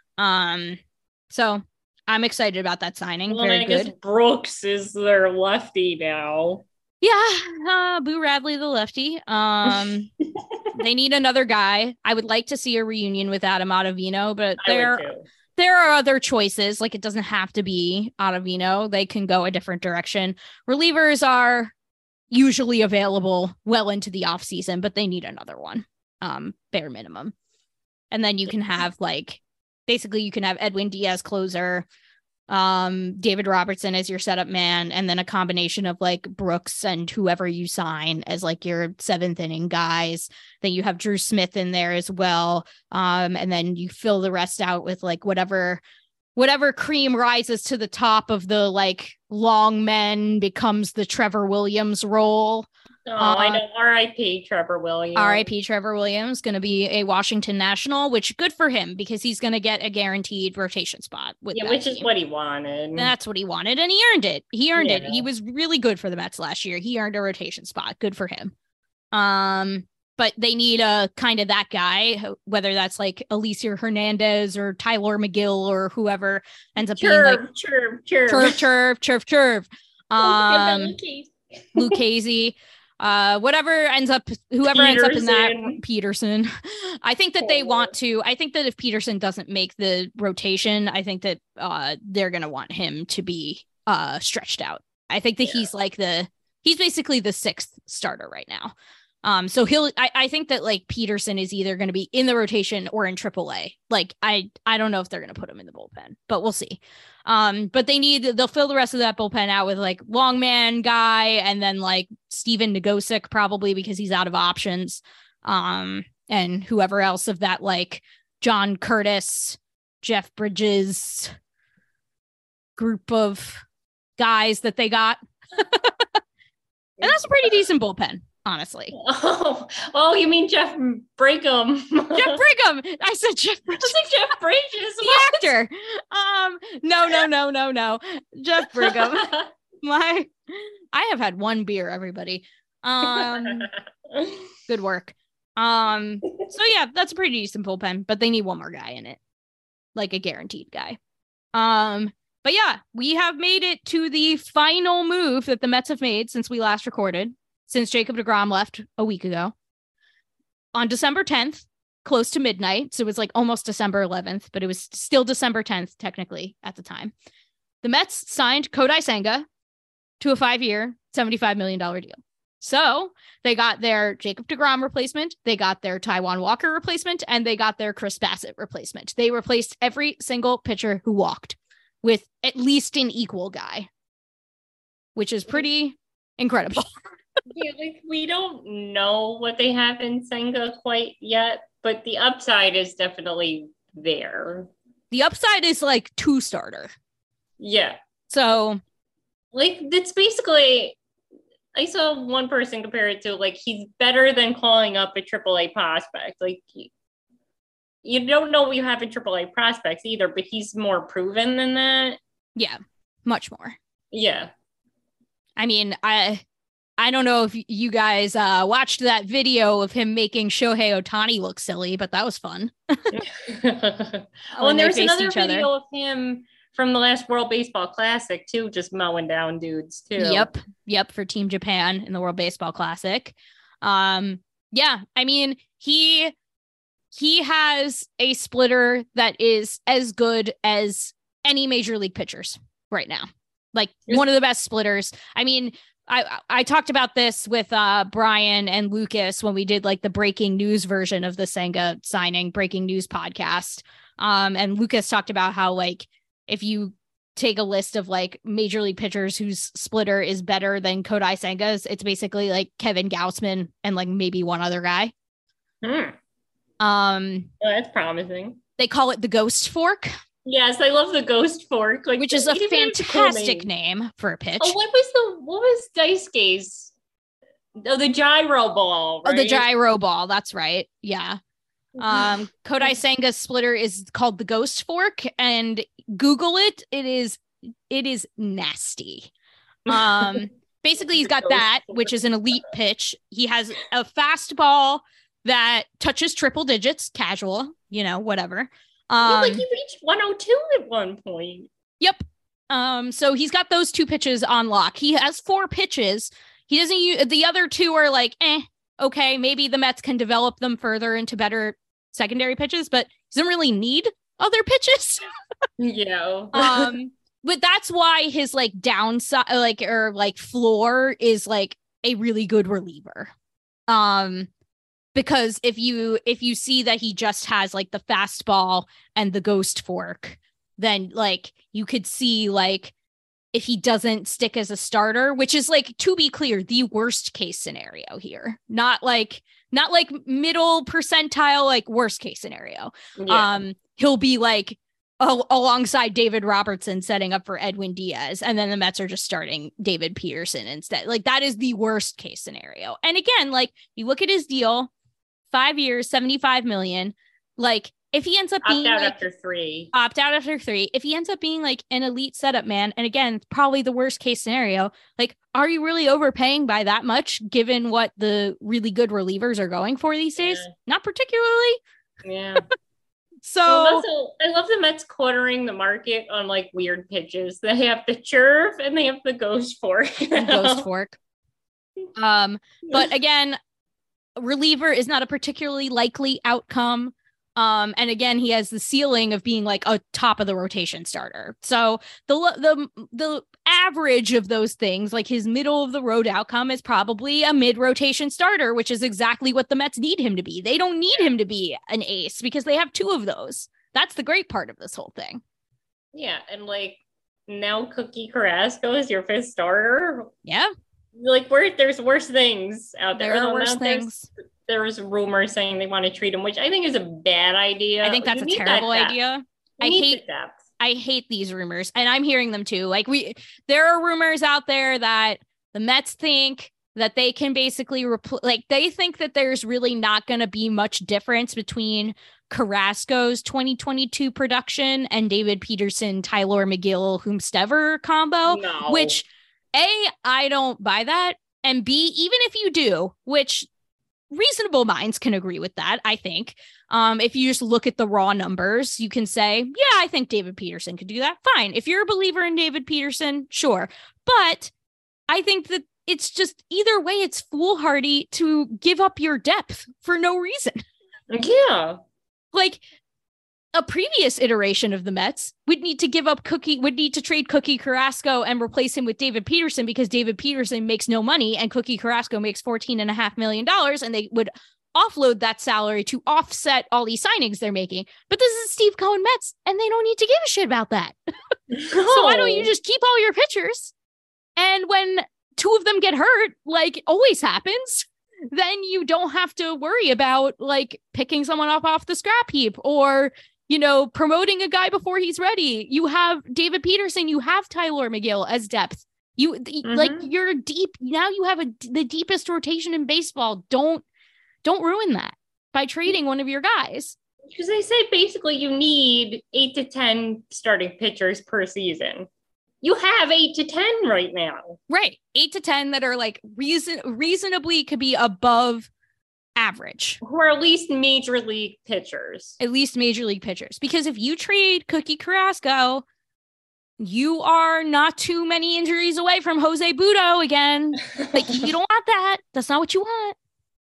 Um, so I'm excited about that signing. Well, Very I guess good. Brooks is their lefty now. Yeah, uh, Boo Radley, the lefty. Um, they need another guy. I would like to see a reunion with Adam Ottavino, but I there would too. there are other choices. Like it doesn't have to be Ottavino. They can go a different direction. Relievers are usually available well into the off season, but they need another one. um, bare minimum. And then you can have like, basically you can have Edwin Diaz closer, um, David Robertson as your setup man, and then a combination of like Brooks and whoever you sign as like your seventh inning guys. Then you have Drew Smith in there as well. Um, and then you fill the rest out with like whatever, whatever cream rises to the top of the like long men becomes the Trevor Williams role. Oh, uh, I know. R I P Trevor Williams. R I P Trevor Williams, going to be a Washington National, which good for him because he's going to get a guaranteed rotation spot with Yeah, that which team. is what he wanted. That's what he wanted, and he earned it. He earned Yeah. it. He was really good for the Mets last year. He earned a rotation spot. Good for him. Um, but they need a kind of that guy, whether that's like Alicia Hernandez or Tyler McGill or whoever ends up being like Chirp, chirp, chirp. chirp, chirp, chirp, chirp. Um, Lucchese. Lucchese, uh, whatever ends up, whoever ends up in that Peterson. Peterson. I think that they want to. I think that if Peterson doesn't make the rotation, I think that uh, they're gonna want him to be uh stretched out. I think that Yeah. he's like the he's basically the sixth starter right now. Um, so he'll, I, I think that like Peterson is either going to be in the rotation or in triple A. Like, I, I don't know if they're going to put him in the bullpen, but we'll see. Um, but they need, they'll fill the rest of that bullpen out with like long man guy and then like Steven Nagosic probably because he's out of options. Um, and whoever else of that, like John Curtis, Jeff Bridges group of guys that they got. And that's a pretty decent bullpen, honestly. Oh, oh, you mean Jeff Brigham? Jeff Brigham. I said Jeff I Bridges, was like Jeff Bridges. the actor. Um, no, no, no, no, no. Jeff Brigham. My, I have had one beer, everybody. Um, good work. Um, so yeah, that's a pretty decent bullpen, but they need one more guy in it, like a guaranteed guy. Um, but yeah, we have made it to the final move that the Mets have made since we last recorded, since Jacob deGrom left a week ago. On December tenth, close to midnight, so it was like almost December eleventh, but it was still December tenth technically at the time. The Mets signed Kodai Senga to a five-year, seventy-five million dollars deal. So they got their Jacob deGrom replacement, they got their Taijuan Walker replacement, and they got their Chris Bassett replacement. They replaced every single pitcher who walked with at least an equal guy, which is pretty incredible. Yeah, like we don't know what they have in Senga quite yet, but the upside is definitely there. The upside is like two starter. Yeah. So Like it's basically, I saw one person compare it to like he's better than calling up a triple A prospect. Like you don't know what you have in triple A prospects either, but he's more proven than that. yeah, much more. Yeah. I mean, I I don't know if you guys uh, watched that video of him making Shohei Ohtani look silly, but that was fun. Oh, When and they there's faced another each other. video of him from the last World Baseball Classic too, just mowing down dudes too. Yep, yep, for Team Japan in the World Baseball Classic. Um, yeah, I mean, he he has a splitter that is as good as any major league pitchers right now. Like one of the best splitters. I mean, I I talked about this with uh Brian and Lucas when we did like the breaking news version of the Senga signing breaking news podcast. Um, and Lucas talked about how like if you take a list of like major league pitchers whose splitter is better than Kodai Senga's, it's basically like Kevin Gaussman and like maybe one other guy. Hmm. Um, Oh, that's promising. they call it the Ghost Fork, Yes, I love the Ghost Fork, like which is a it even has cool fantastic name. name for a pitch. Oh, what was the what was Daisuke's? Oh, the gyro ball. Oh, Right? the gyro ball. That's right. Yeah. Um, Kodai Senga's splitter is called the Ghost Fork, and Google it. It is it is nasty. Um, basically, he's got Ghost that, Fork. which is an elite pitch. He has a fastball that touches triple digits, casual, you know, whatever. Yeah, like Um, he reached one oh two at one point. Yep. Um, so he's got those two pitches on lock. He has four pitches. He doesn't use the other two are like, eh, okay, maybe the Mets can develop them further into better secondary pitches, but he doesn't really need other pitches. Yeah. Um, but that's why his like downside, like or like floor is like a really good reliever. Um, because if you if you see that he just has like the fastball and the ghost fork, then like you could see like if he doesn't stick as a starter, which is like, to be clear, the worst case scenario here, not like not like middle percentile, like worst case scenario. Yeah. Um, he'll be like al- alongside David Robertson setting up for Edwin Diaz, and then the Mets are just starting David Peterson instead. Like that is the worst case scenario. And again, like you look at his deal, five years, seventy-five million. Like if he ends up opt being out like, after three, opt out after three, if he ends up being like an elite setup man, and again, probably the worst case scenario, like, are you really overpaying by that much given what the really good relievers are going for these days? Yeah. Not particularly. Yeah. So well, also, I love the Mets quartering the market on like weird pitches. They have the churve and they have the ghost fork. Ghost fork. Um, but again, reliever is not a particularly likely outcome. Um, and again, he has the ceiling of being like a top of the rotation starter. So the the the average of those things, like his middle of the road outcome, is probably a mid rotation starter, which is exactly what the Mets need him to be. They don't need him to be an ace because they have two of those. That's the great part of this whole thing. Yeah, and like now Cookie Carrasco is your fifth starter. Yeah, like we're there's worse things out there. There are worse things. There was rumors saying they want to trade him, which I think is a bad idea. I think that's you a terrible that idea. You I hate I hate these rumors, and I'm hearing them too. Like we, there are rumors out there that the Mets think that they can basically repl- like they think that there's really not going to be much difference between Carrasco's twenty twenty-two production and David Peterson, Tyler McGill, whomstever combo. No. Which, A, I don't buy that, and B, even if you do, which reasonable minds can agree with that, I think. Um, if you just look at the raw numbers, you can say, yeah, I think David Peterson could do that. Fine. If you're a believer in David Peterson, sure. But I think that it's just either way, it's foolhardy to give up your depth for no reason. Yeah. Like a previous iteration of the Mets would need to give up Cookie, would need to trade Cookie Carrasco and replace him with David Peterson because David Peterson makes no money and Cookie Carrasco makes fourteen and a half million dollars, and they would offload that salary to offset all these signings they're making. But this is Steve Cohen Mets, and they don't need to give a shit about that. No. So why don't you just keep all your pitchers? And when two of them get hurt, like always happens, then you don't have to worry about like picking someone up off the scrap heap or, you know, promoting a guy before he's ready. You have David Peterson, you have Tyler McGill as depth. You mm-hmm. like you're deep. Now you have a, the deepest rotation in baseball. Don't, don't ruin that by trading one of your guys. Because they say basically you need eight to ten starting pitchers per season. You have eight to ten right now. Right. Eight to ten that are like reason reasonably could be above average. Who are at least major league pitchers. At least major league pitchers. Because if you trade Cookie Carrasco, you are not too many injuries away from Jose Butto again. Like, you don't want that. That's not what you want.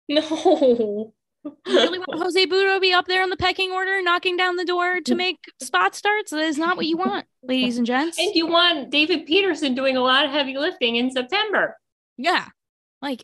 No. You really want Jose Butto to be up there on the pecking order, knocking down the door to make spot starts? That is not what you want, ladies and gents. And you want David Peterson doing a lot of heavy lifting in September. Yeah. Like,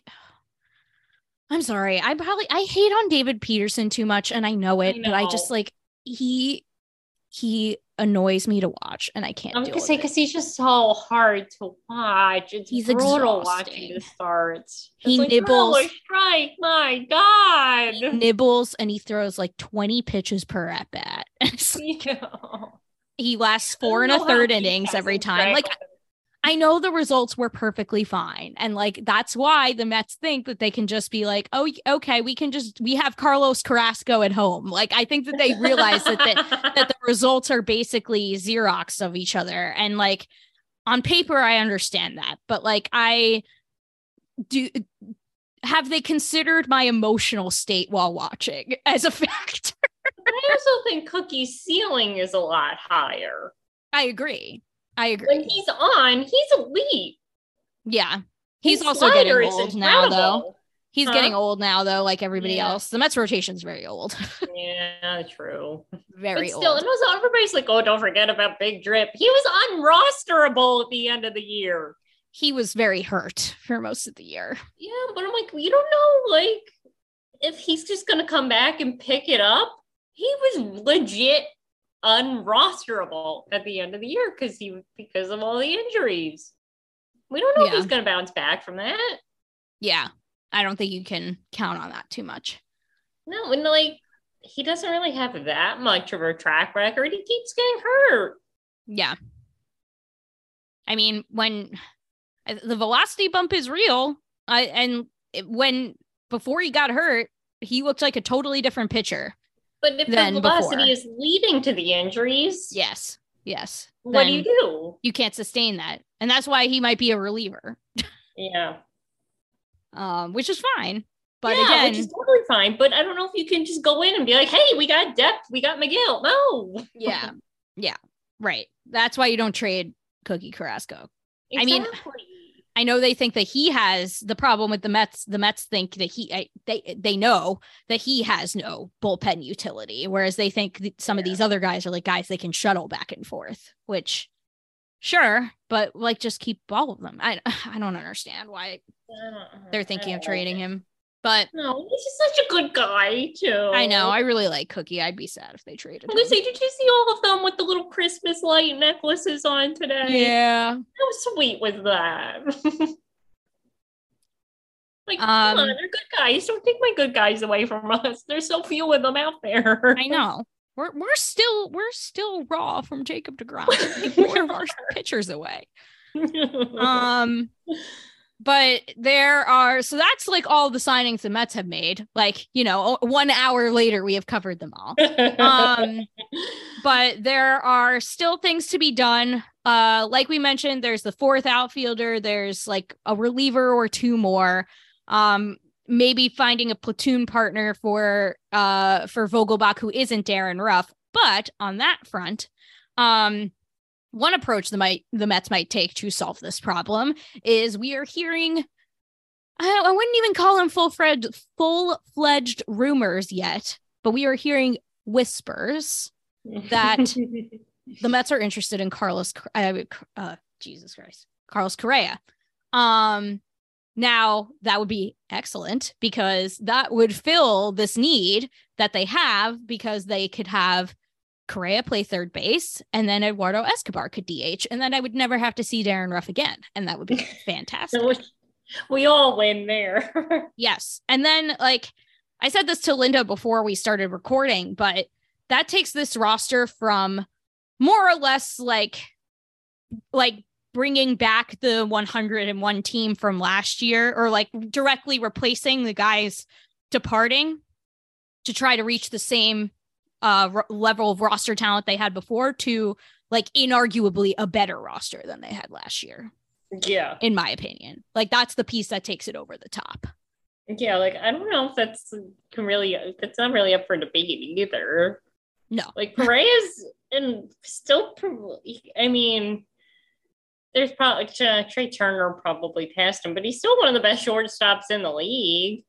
I'm sorry. I probably, I hate on David Peterson too much, and I know it, I know. But I just like, he, he annoys me to watch, and I can't I was deal gonna with say, it. because he's just so hard to watch. It's He's brutal exhausting. watching the starts. He it's like, nibbles. Oh, strike, my God. He nibbles, and he throws like twenty pitches per at bat. Yeah. He lasts four and a third innings every time. Like, I know the results were perfectly fine. And like, that's why the Mets think that they can just be like, oh, okay, we can just, we have Carlos Carrasco at home. Like, I think that they realize that, the, that the results are basically Xerox of each other. And like, on paper, I understand that. But like, I do, have they considered my emotional state while watching as a factor? I also think Cookie's ceiling is a lot higher. I agree. I agree. When he's on, he's elite. Yeah. He's His also getting old now, though. He's huh? getting old now, though, like everybody Yeah. else. The Mets rotation's very old. Yeah, true. Very but still, old. and also everybody's like, oh, don't forget about Big Drip. He was unrosterable at the end of the year. He was very hurt for most of the year. Yeah, but I'm like, you don't know, like, if he's just going to come back and pick it up, he was legit unrosterable at the end of the year because he because of all the injuries. We don't know Yeah. if he's going to bounce back from that. Yeah. I don't think you can count on that too much. No, and like he doesn't really have that much of a track record. He keeps getting hurt. Yeah. I mean, when the velocity bump is real, I and it, when before he got hurt, he looked like a totally different pitcher. But if Than the velocity before. is leading to the injuries, Yes. Yes. what do you Then do? You can't sustain that. And that's why he might be a reliever, Yeah. um, which is fine. But yeah, again, which is totally fine. But I don't know if you can just go in and be like, hey, we got depth. We got McGill. No. yeah. Yeah. Right. That's why you don't trade Cookie Carrasco. I mean, Exactly. I know they think that he has the problem with the Mets. The Mets think that he, I, they, they know that he has no bullpen utility, whereas they think that some of these other guys are like guys they can shuttle back and forth. Which, sure, but like just keep all of them. I, I don't understand why they're thinking of trading him, but No, he's just such a good guy too. I know I really like Cookie. I'd be sad if they traded I'm gonna him. say, did you see all of them with the little Christmas light necklaces on today? Yeah. How sweet was that? Like, Um, come on, they're good guys. Don't take my good guys away from us. There's so few of them out there. I know. We're we're still we're still raw from Jacob deGrom. Take more of our pitchers away. Um, but there are so that's like all the signings the Mets have made. Like, you know, one hour later we have covered them all. Um, but there are still things to be done. Uh, like we mentioned, there's the fourth outfielder. There's like a reliever or two more. Um, maybe finding a platoon partner for uh for Vogelbach who isn't Darren Ruff. But on that front, um, one approach the might the Mets might take to solve this problem is we are hearing. I, I wouldn't even call them full fledged full fledged rumors yet, but we are hearing whispers that the Mets are interested in Carlos. Uh, uh, Jesus Christ, Carlos Correa. Um. Now, that would be excellent because that would fill this need that they have because they could have Correa play third base and then Eduardo Escobar could D H. And then I would never have to see Darren Ruff again. And that would be fantastic. So we, we all win there. Yes. And then, like, I said this to Linda before we started recording, but that takes this roster from more or less like, like, bringing back the one hundred one team from last year or like directly replacing the guys departing to try to reach the same uh, r- level of roster talent they had before to like inarguably a better roster than they had last year. Yeah. In my opinion, like that's the piece that takes it over the top. Yeah. Like, I don't know if that's can really, that's not really up for debate either. No. Like Correa's and still, I mean, there's probably uh, Trey Turner probably passed him, but he's still one of the best shortstops in the league.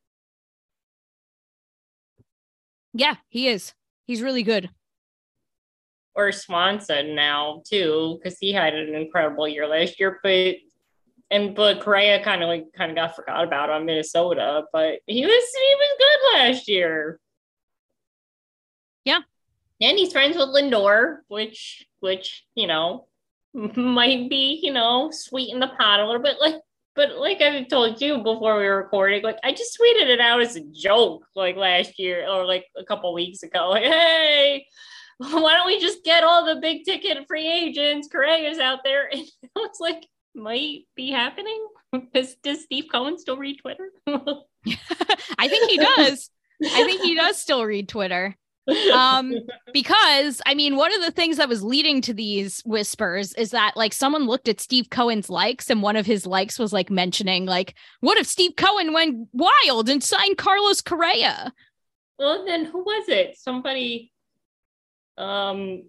Yeah, he is. He's really good. Or Swanson now too, because he had an incredible year last year. But and but Correa kind of like kind of got forgot about on Minnesota, but he was he was good last year. Yeah, and he's friends with Lindor, which which you know. might be, you know, sweeten the pot a little bit. Like, but like I told you before we were recording, like I just tweeted it out as a joke, like last year or like a couple weeks ago. Like, hey, why don't we just get all the big ticket free agents? Correa's out there, and it's like might be happening. Does Does Steve Cohen still read Twitter? I think he does. I think he does still read Twitter. um because I mean one of the things that was leading to these whispers is that like someone looked at Steve Cohen's likes and one of his likes was like mentioning like what if Steve Cohen went wild and signed Carlos Correa? Well, then who was it? Somebody um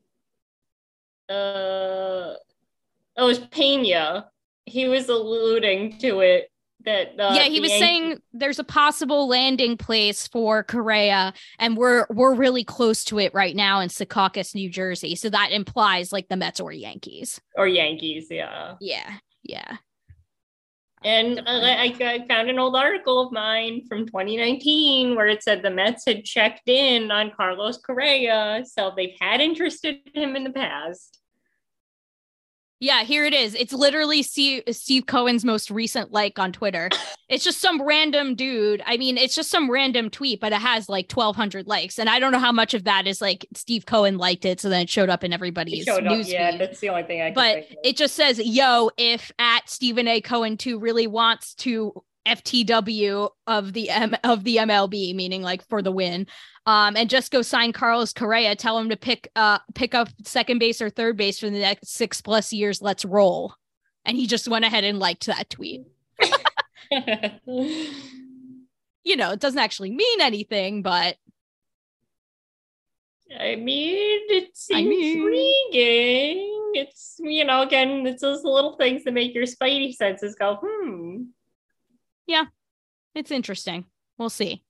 uh oh, it was Pena. He was alluding to it. That, uh, yeah, he was Yankees- saying there's a possible landing place for Correa, and we're we're really close to it right now in Secaucus, New Jersey. So that implies like the Mets or Yankees. Or Yankees, yeah. Yeah, yeah. And uh, I, I found an old article of mine from twenty nineteen where it said the Mets had checked in on Carlos Correa, so they've had interest in him in the past. Yeah, here it is. It's literally Steve, Steve Cohen's most recent like on Twitter. It's just some random dude. I mean, it's just some random tweet, but it has like twelve hundred likes. And I don't know how much of that is like Steve Cohen liked it, so then it showed up in everybody's news Yeah, feed. that's the only thing I can But think of. it just says, yo, if at Stephen A. Cohen two really wants to F T W of the M- of the M L B, meaning like for the win, um, and just go sign Carlos Correa, tell him to pick uh pick up second base or third base for the next six plus years. Let's roll. And he just went ahead and liked that tweet. You know, it doesn't actually mean anything, but I mean, it's I mean- intriguing. It's, you know, again, it's those little things that make your spidey senses go, hmm. it's interesting. We'll see.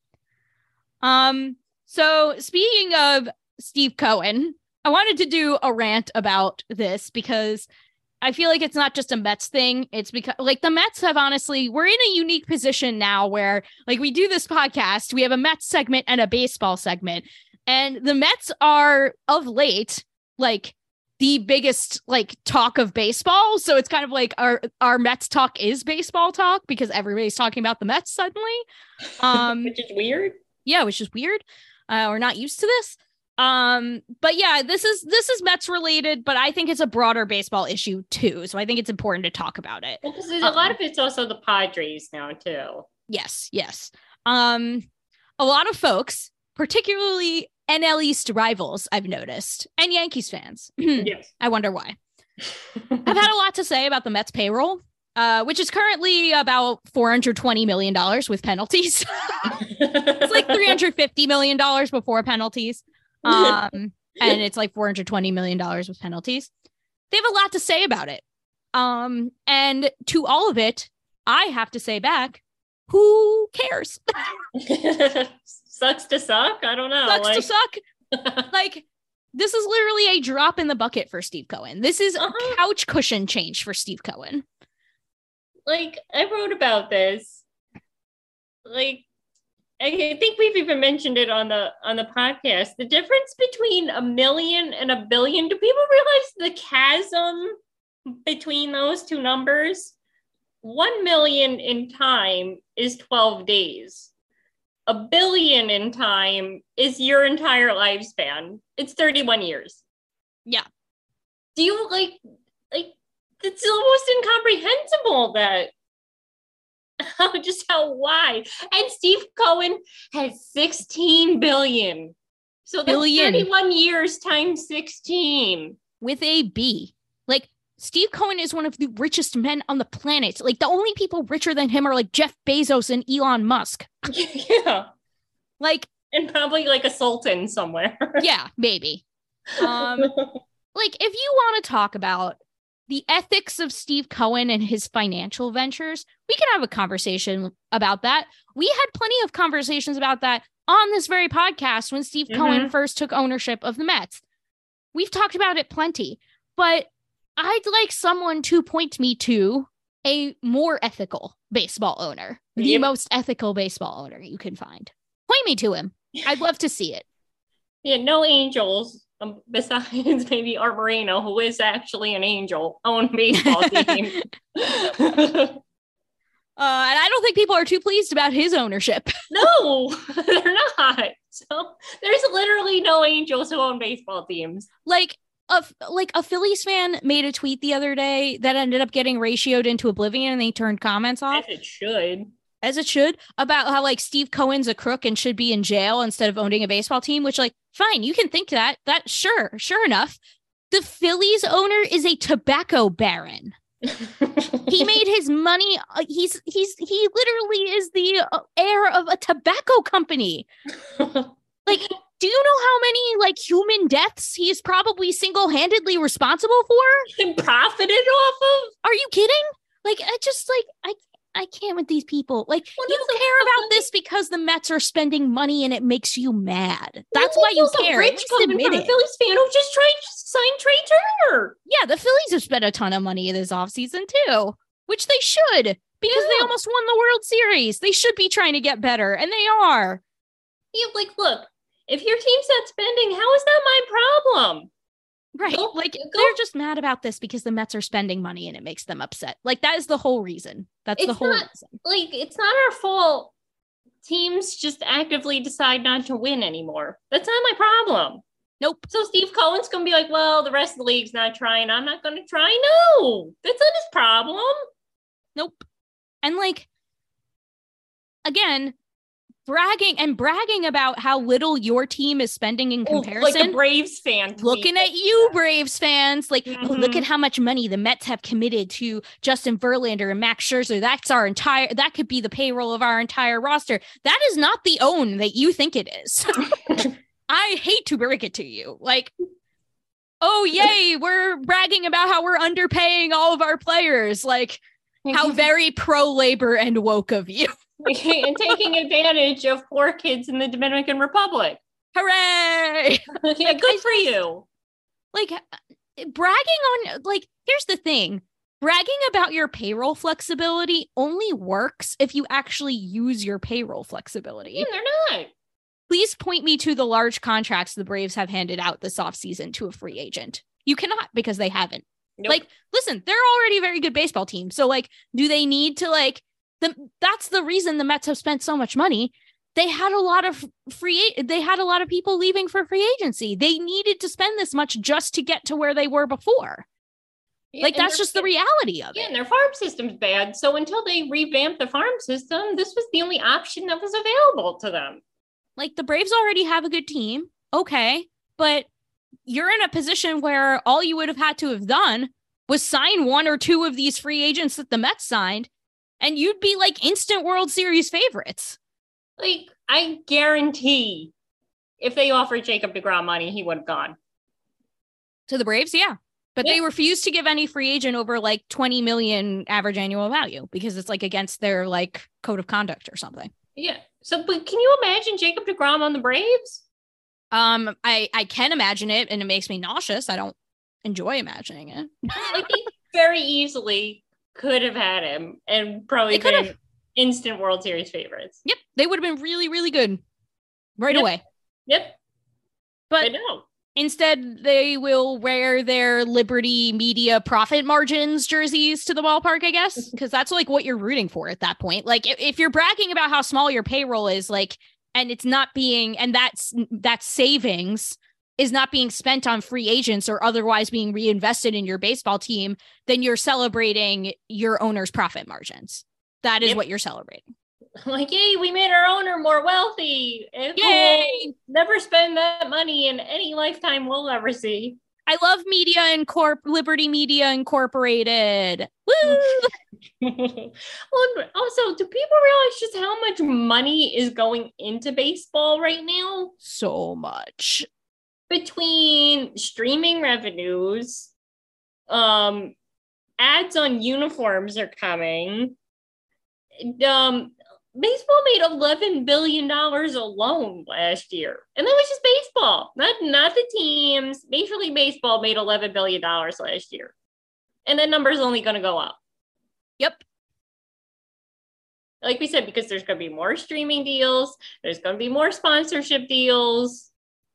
Um, so speaking of Steve Cohen, I wanted to do a rant about this because I feel like it's not just a Mets thing. It's because like the Mets have honestly, we're in a unique position now where like we do this podcast, we have a Mets segment and a baseball segment, and the Mets are of late like the biggest like talk of baseball. So it's kind of like our, our Mets talk is baseball talk because everybody's talking about the Mets suddenly. Um, Which is weird. yeah, which is weird. Uh, we're not used to this. Um, but yeah, this is this is Mets related, but I think it's a broader baseball issue too. So I think it's important to talk about it. Well, because there's a lot of it's also the Padres now too. Yes, yes. Um, a lot of folks, particularly N L East rivals, I've noticed, and Yankees fans. Yes. I wonder why. I've had a lot to say about the Mets payroll, uh, which is currently about four hundred twenty million dollars with penalties. It's like three hundred fifty million dollars before penalties. Um, and it's like four hundred twenty million dollars with penalties. They have a lot to say about it. Um, and to all of it, I have to say back, who cares? Sucks to suck. I don't know. Sucks like... to suck. Like, this is literally a drop in the bucket for Steve Cohen. This is Uh-huh. a couch cushion change for Steve Cohen. Like, I wrote about this. Like, I think we've even mentioned it on the on the podcast. The difference between a million and a billion. Do people realize the chasm between those two numbers? One million in time is twelve days. A billion in time is your entire lifespan. It's thirty-one years. Yeah. Do you like, like, it's almost incomprehensible that how, just how wide. And Steve Cohen has sixteen billion. So that's Billion. thirty-one years times sixteen. With a B. Like, Steve Cohen is one of the richest men on the planet. Like, the only people richer than him are like Jeff Bezos and Elon Musk. Yeah. Like, And probably like a sultan somewhere. yeah, maybe. Um, like, if you want to talk about the ethics of Steve Cohen and his financial ventures, we can have a conversation about that. We had plenty of conversations about that on this very podcast when Steve Mm-hmm. Cohen first took ownership of the Mets. We've talked about it plenty, but I'd like someone to point me to a more ethical baseball owner, the Yep. most ethical baseball owner you can find. Point me to him. I'd love to see it. Yeah, no angels. Um, besides maybe Art Moreno, who is actually an angel, own baseball team. Uh, and I don't think people are too pleased about his ownership. No, they're not. So there's literally no angels who own baseball teams. Like a like a Phillies fan made a tweet the other day that ended up getting ratioed into oblivion, and they turned comments off, As it should. as it should, about how like Steve Cohen's a crook and should be in jail instead of owning a baseball team. Which, like, fine, you can think that. That sure, sure enough, the Phillies owner is a tobacco baron. He made his money. Uh, he's he's he literally is the uh, heir of a tobacco company. Like, do you know how many like human deaths he is probably single-handedly responsible for? And profited off of. Are you kidding? Like, I just like I I can't with these people. Like, Well, you no, care the- about this because the Mets are spending money and it makes you mad. That's Well, why you also care. Rich Just coming admit from a it. Phillies fan who just tried to sign Trey Turner. Yeah, the Phillies have spent a ton of money this offseason too, which they should. because Yeah. they almost won the World Series. They should be trying to get better, and they are. Yeah, like, look, if your team's not spending, how is that my problem? Right. Go- like go- they're just mad about this because the Mets are spending money and it makes them upset. Like that is the whole reason. That's the It's whole not- reason. Like, it's not our fault. Teams just actively decide not to win anymore. That's not my problem. Nope. So Steve Cohen's going to be like, well, the rest of the league's not trying. I'm not going to try. No, that's not his problem. Nope. And like, again, bragging and bragging about how little your team is spending in Oh, comparison. like a Braves fan. Looking tweet at you, Braves fans, like, Mhm. oh, look at how much money the Mets have committed to Justin Verlander and Max Scherzer. That's our entire, that could be the payroll of our entire roster. That is not the own that you think it is. I hate to break it to you. Like, oh, yay, we're bragging about how we're underpaying all of our players. Like, how very pro-labor and woke of you. and taking advantage of poor kids in the Dominican Republic. Hooray! Yeah, good for you. Like, bragging on, like, here's the thing. Bragging about your payroll flexibility only works if you actually use your payroll flexibility. Yeah, they're not. Please point me to the large contracts the Braves have handed out this offseason to a free agent. You cannot, because they haven't. Nope. Like, listen, they're already a very good baseball team. So, like, do they need to, like, the, that's the reason the Mets have spent so much money. They had a lot of free, they had a lot of people leaving for free agency. They needed to spend this much just to get to where they were before. Yeah, Like, and that's their- just the reality of Yeah, it. and their farm system's bad. So until they revamp the farm system, this was the only option that was available to them. Like, the Braves already have a good team. Okay. But you're in a position where all you would have had to have done was sign one or two of these free agents that the Mets signed, and you'd be like instant World Series favorites. Like, I guarantee if they offered Jacob deGrom money, he would have gone. To the Braves, yeah. But they Yeah. refused to give any free agent over like twenty million average annual value because it's like against their like code of conduct or something. Yeah. So, but can you imagine Jacob deGrom on the Braves? Um, I, I can imagine it, and it makes me nauseous. I don't enjoy imagining it. Like, they very easily could have had him and probably They could been have. instant World Series favorites. Yep, they would have been really, really good right Yep. away. Yep. But I know. instead, they will wear their Liberty Media profit margins jerseys to the ballpark, I guess, because that's like what you're rooting for at that point. Like, if, if you're bragging about how small your payroll is, like, and it's not being, and that's that savings is not being spent on free agents or otherwise being reinvested in your baseball team, then you're celebrating your owner's profit margins. That is Yep. what you're celebrating. Like, yay, we made our owner more wealthy. And Yay! we'll never spend that money in any lifetime we'll ever see. I love Media Incorp Liberty Media Incorporated. Woo! Well, also, do people realize just how much money is going into baseball right now? So much. Between streaming revenues, um, ads on uniforms are coming. Um, baseball made eleven billion dollars alone last year. And that was just baseball, not, not the teams. Major League Baseball made eleven billion dollars last year. And that number is only going to go up. Yep. Like we said, because there's going to be more streaming deals, there's going to be more sponsorship deals.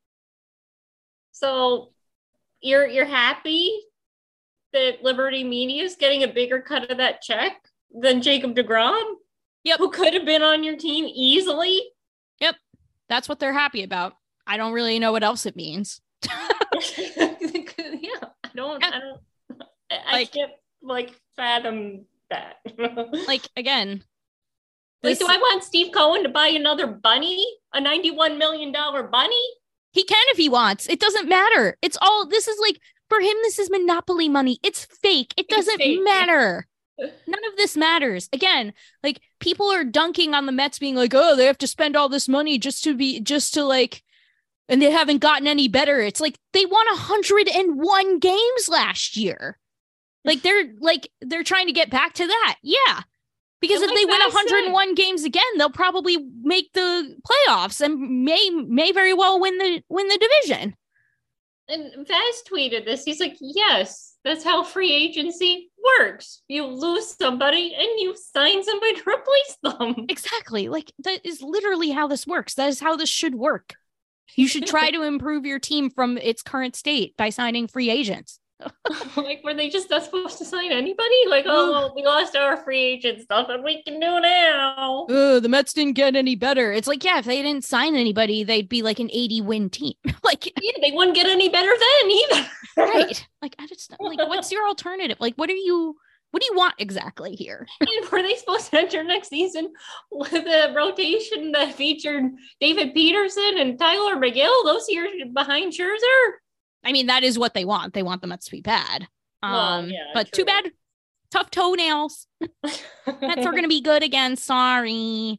So you're you're happy that Liberty Media is getting a bigger cut of that check than Jacob deGrom? Yep. Who could have been on your team easily? Yep. That's what they're happy about. I don't really know what else it means. Yeah, I don't, Yeah. I don't, I, I Like- can't like fathom that. Like, again, Like, this- do I want Steve Cohen to buy another bunny? A ninety-one million dollars bunny? he can if he wants. It doesn't matter. It's all, this is like, for him, this is monopoly money. It's fake. It It's doesn't fake. matter. None of this matters. Again, like, people are dunking on the Mets being like, oh, they have to spend all this money just to be, just to like, and they haven't gotten any better. It's like they won one hundred one games last year. Like, they're like, they're trying to get back to that. Yeah. Because And if like they win Matt one hundred one games again, they'll probably make the playoffs and may may very well win the win the division. And Vaz tweeted this. He's like, yes, that's how free agency works. You lose somebody and you sign somebody to replace them. Exactly. Like, that is literally how this works. That is how this should work. You should try to improve your team from its current state by signing free agents. Like, were they just not supposed to sign anybody? Like, oh, well, we lost our free agent stuff and we can do now. Uh, the Mets didn't get any better. It's like, yeah, if they didn't sign anybody, they'd be like an eighty win team. Like, yeah, they wouldn't get any better then either. Right. Like, I just, like, what's your alternative? Like, what are you, what do you want exactly here? And were they supposed to enter next season with a rotation that featured David Peterson and Tyler McGill, those years behind Scherzer? I mean, that is what they want. They want the Mets to be bad. Um, well, yeah, but true. too bad. Tough toenails. Mets are going to be good again. Sorry.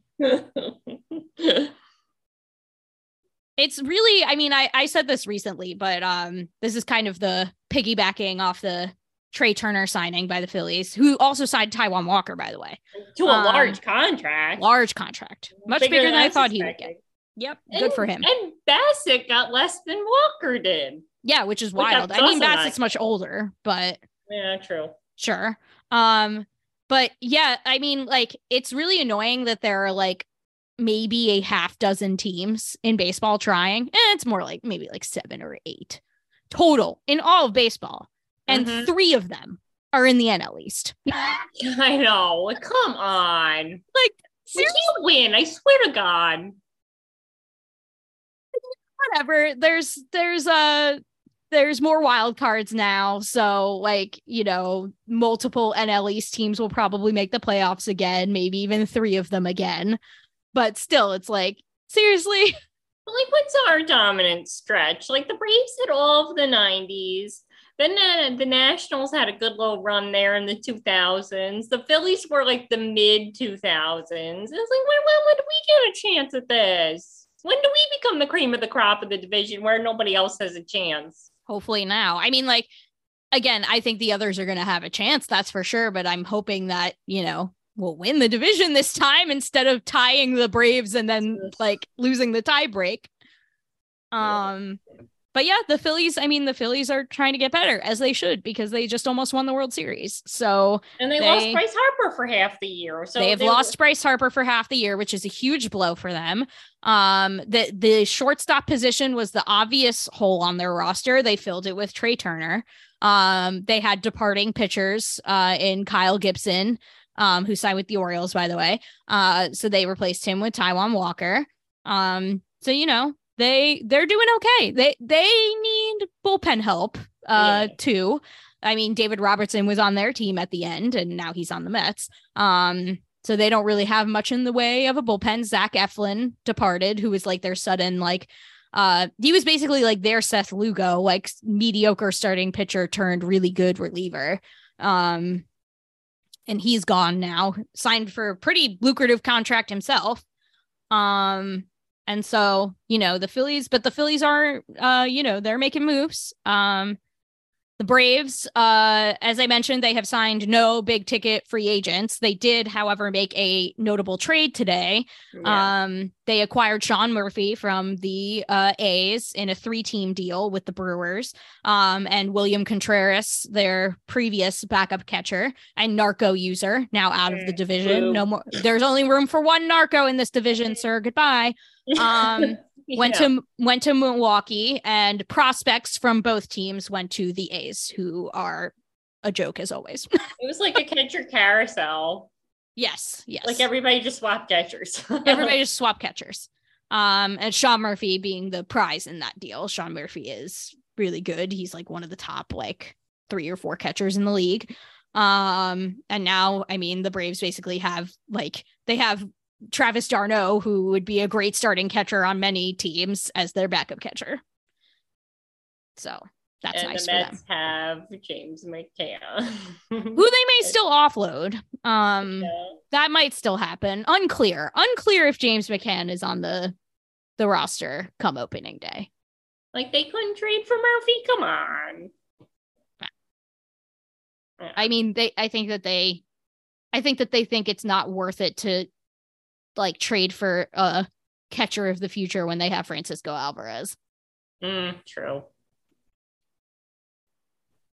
It's really, I mean, I, I said this recently, but um, this is kind of the piggybacking off the Trey Turner signing by the Phillies, who also signed Taijuan Walker, by the way. To a um, large contract. Large contract. Much bigger, bigger than I thought suspected. He would get. Yep. And, good for him. And Bassett got less than Walker did. Yeah, which is wild. Which I mean, Bassett's much older, but yeah, true. Sure. Um, but yeah, I mean, like, it's really annoying that there are like maybe a half dozen teams in baseball trying, and it's more like maybe like seven or eight total in all of baseball, and mm-hmm. three of them are in the N L East. I know. Come on. Like, we can't win. I swear to God. Whatever. There's there's uh there's more wild cards now, so like, you know, multiple N L East teams will probably make the playoffs again, maybe even three of them again. But still, it's like, seriously. Like, what's our dominant stretch? Like, the Braves had all of the nineties. Then uh, the Nationals had a good little run there in the two thousands. The Phillies were like the mid two thousands. It's like, when, when, when do we get a chance at this? When do we become the cream of the crop of the division where nobody else has a chance? Hopefully now. I mean, like, again, I think the others are going to have a chance, that's for sure. But I'm hoping that, you know, we'll win the division this time instead of tying the Braves and then like losing the tie break. Um, but yeah, the Phillies, I mean, the Phillies are trying to get better, as they should, because they just almost won the World Series. So and they, they lost Bryce Harper for half the year. So they have they lost were- Bryce Harper for half the year, which is a huge blow for them. Um, the the shortstop position was the obvious hole on their roster. They filled it with Trey Turner. Um, they had departing pitchers uh, in Kyle Gibson, um, who signed with the Orioles, by the way. Uh, so they replaced him with Taijuan Walker. Um, so, you know, they they're doing okay. They they need bullpen help uh, yeah. too. I mean, David Robertson was on their team at the end, and now he's on the Mets. Um, so they don't really have much in the way of a bullpen. Zach Eflin departed, who was like their sudden, like, uh, he was basically like their Seth Lugo, like mediocre starting pitcher turned really good reliever. Um, and he's gone now, signed for a pretty lucrative contract himself. Um, and so, you know, the Phillies, but the Phillies are, uh, you know, they're making moves. Um, The Braves, uh, as I mentioned, they have signed no big ticket free agents. They did, however, make a notable trade today. Yeah. Um, they acquired Sean Murphy from the uh, A's in a three-team deal with the Brewers, um, and William Contreras, their previous backup catcher and narco user, now out of the division. Ooh. No more. There's only room for one narco in this division, sir. Goodbye. Um, Yeah. Went to went to Milwaukee, and prospects from both teams went to the A's, who are a joke as always. It was like a catcher carousel. Yes, yes. Like everybody just swapped catchers. Everybody just swapped catchers. Um, and Sean Murphy being the prize in that deal. Sean Murphy is really good. He's like one of the top like three or four catchers in the league. Um, and now, I mean, the Braves basically have like they have Travis d'Arnaud, who would be a great starting catcher on many teams, as their backup catcher. So that's and nice the for Mets them. Have James McCann, who they may still offload. Um, yeah. That might still happen. Unclear. Unclear if James McCann is on the the roster come opening day. Like they couldn't trade for Murphy. Come on. I mean, they. I think that they. I think that they think it's not worth it to like trade for a catcher of the future when they have Francisco Alvarez. Mm, true.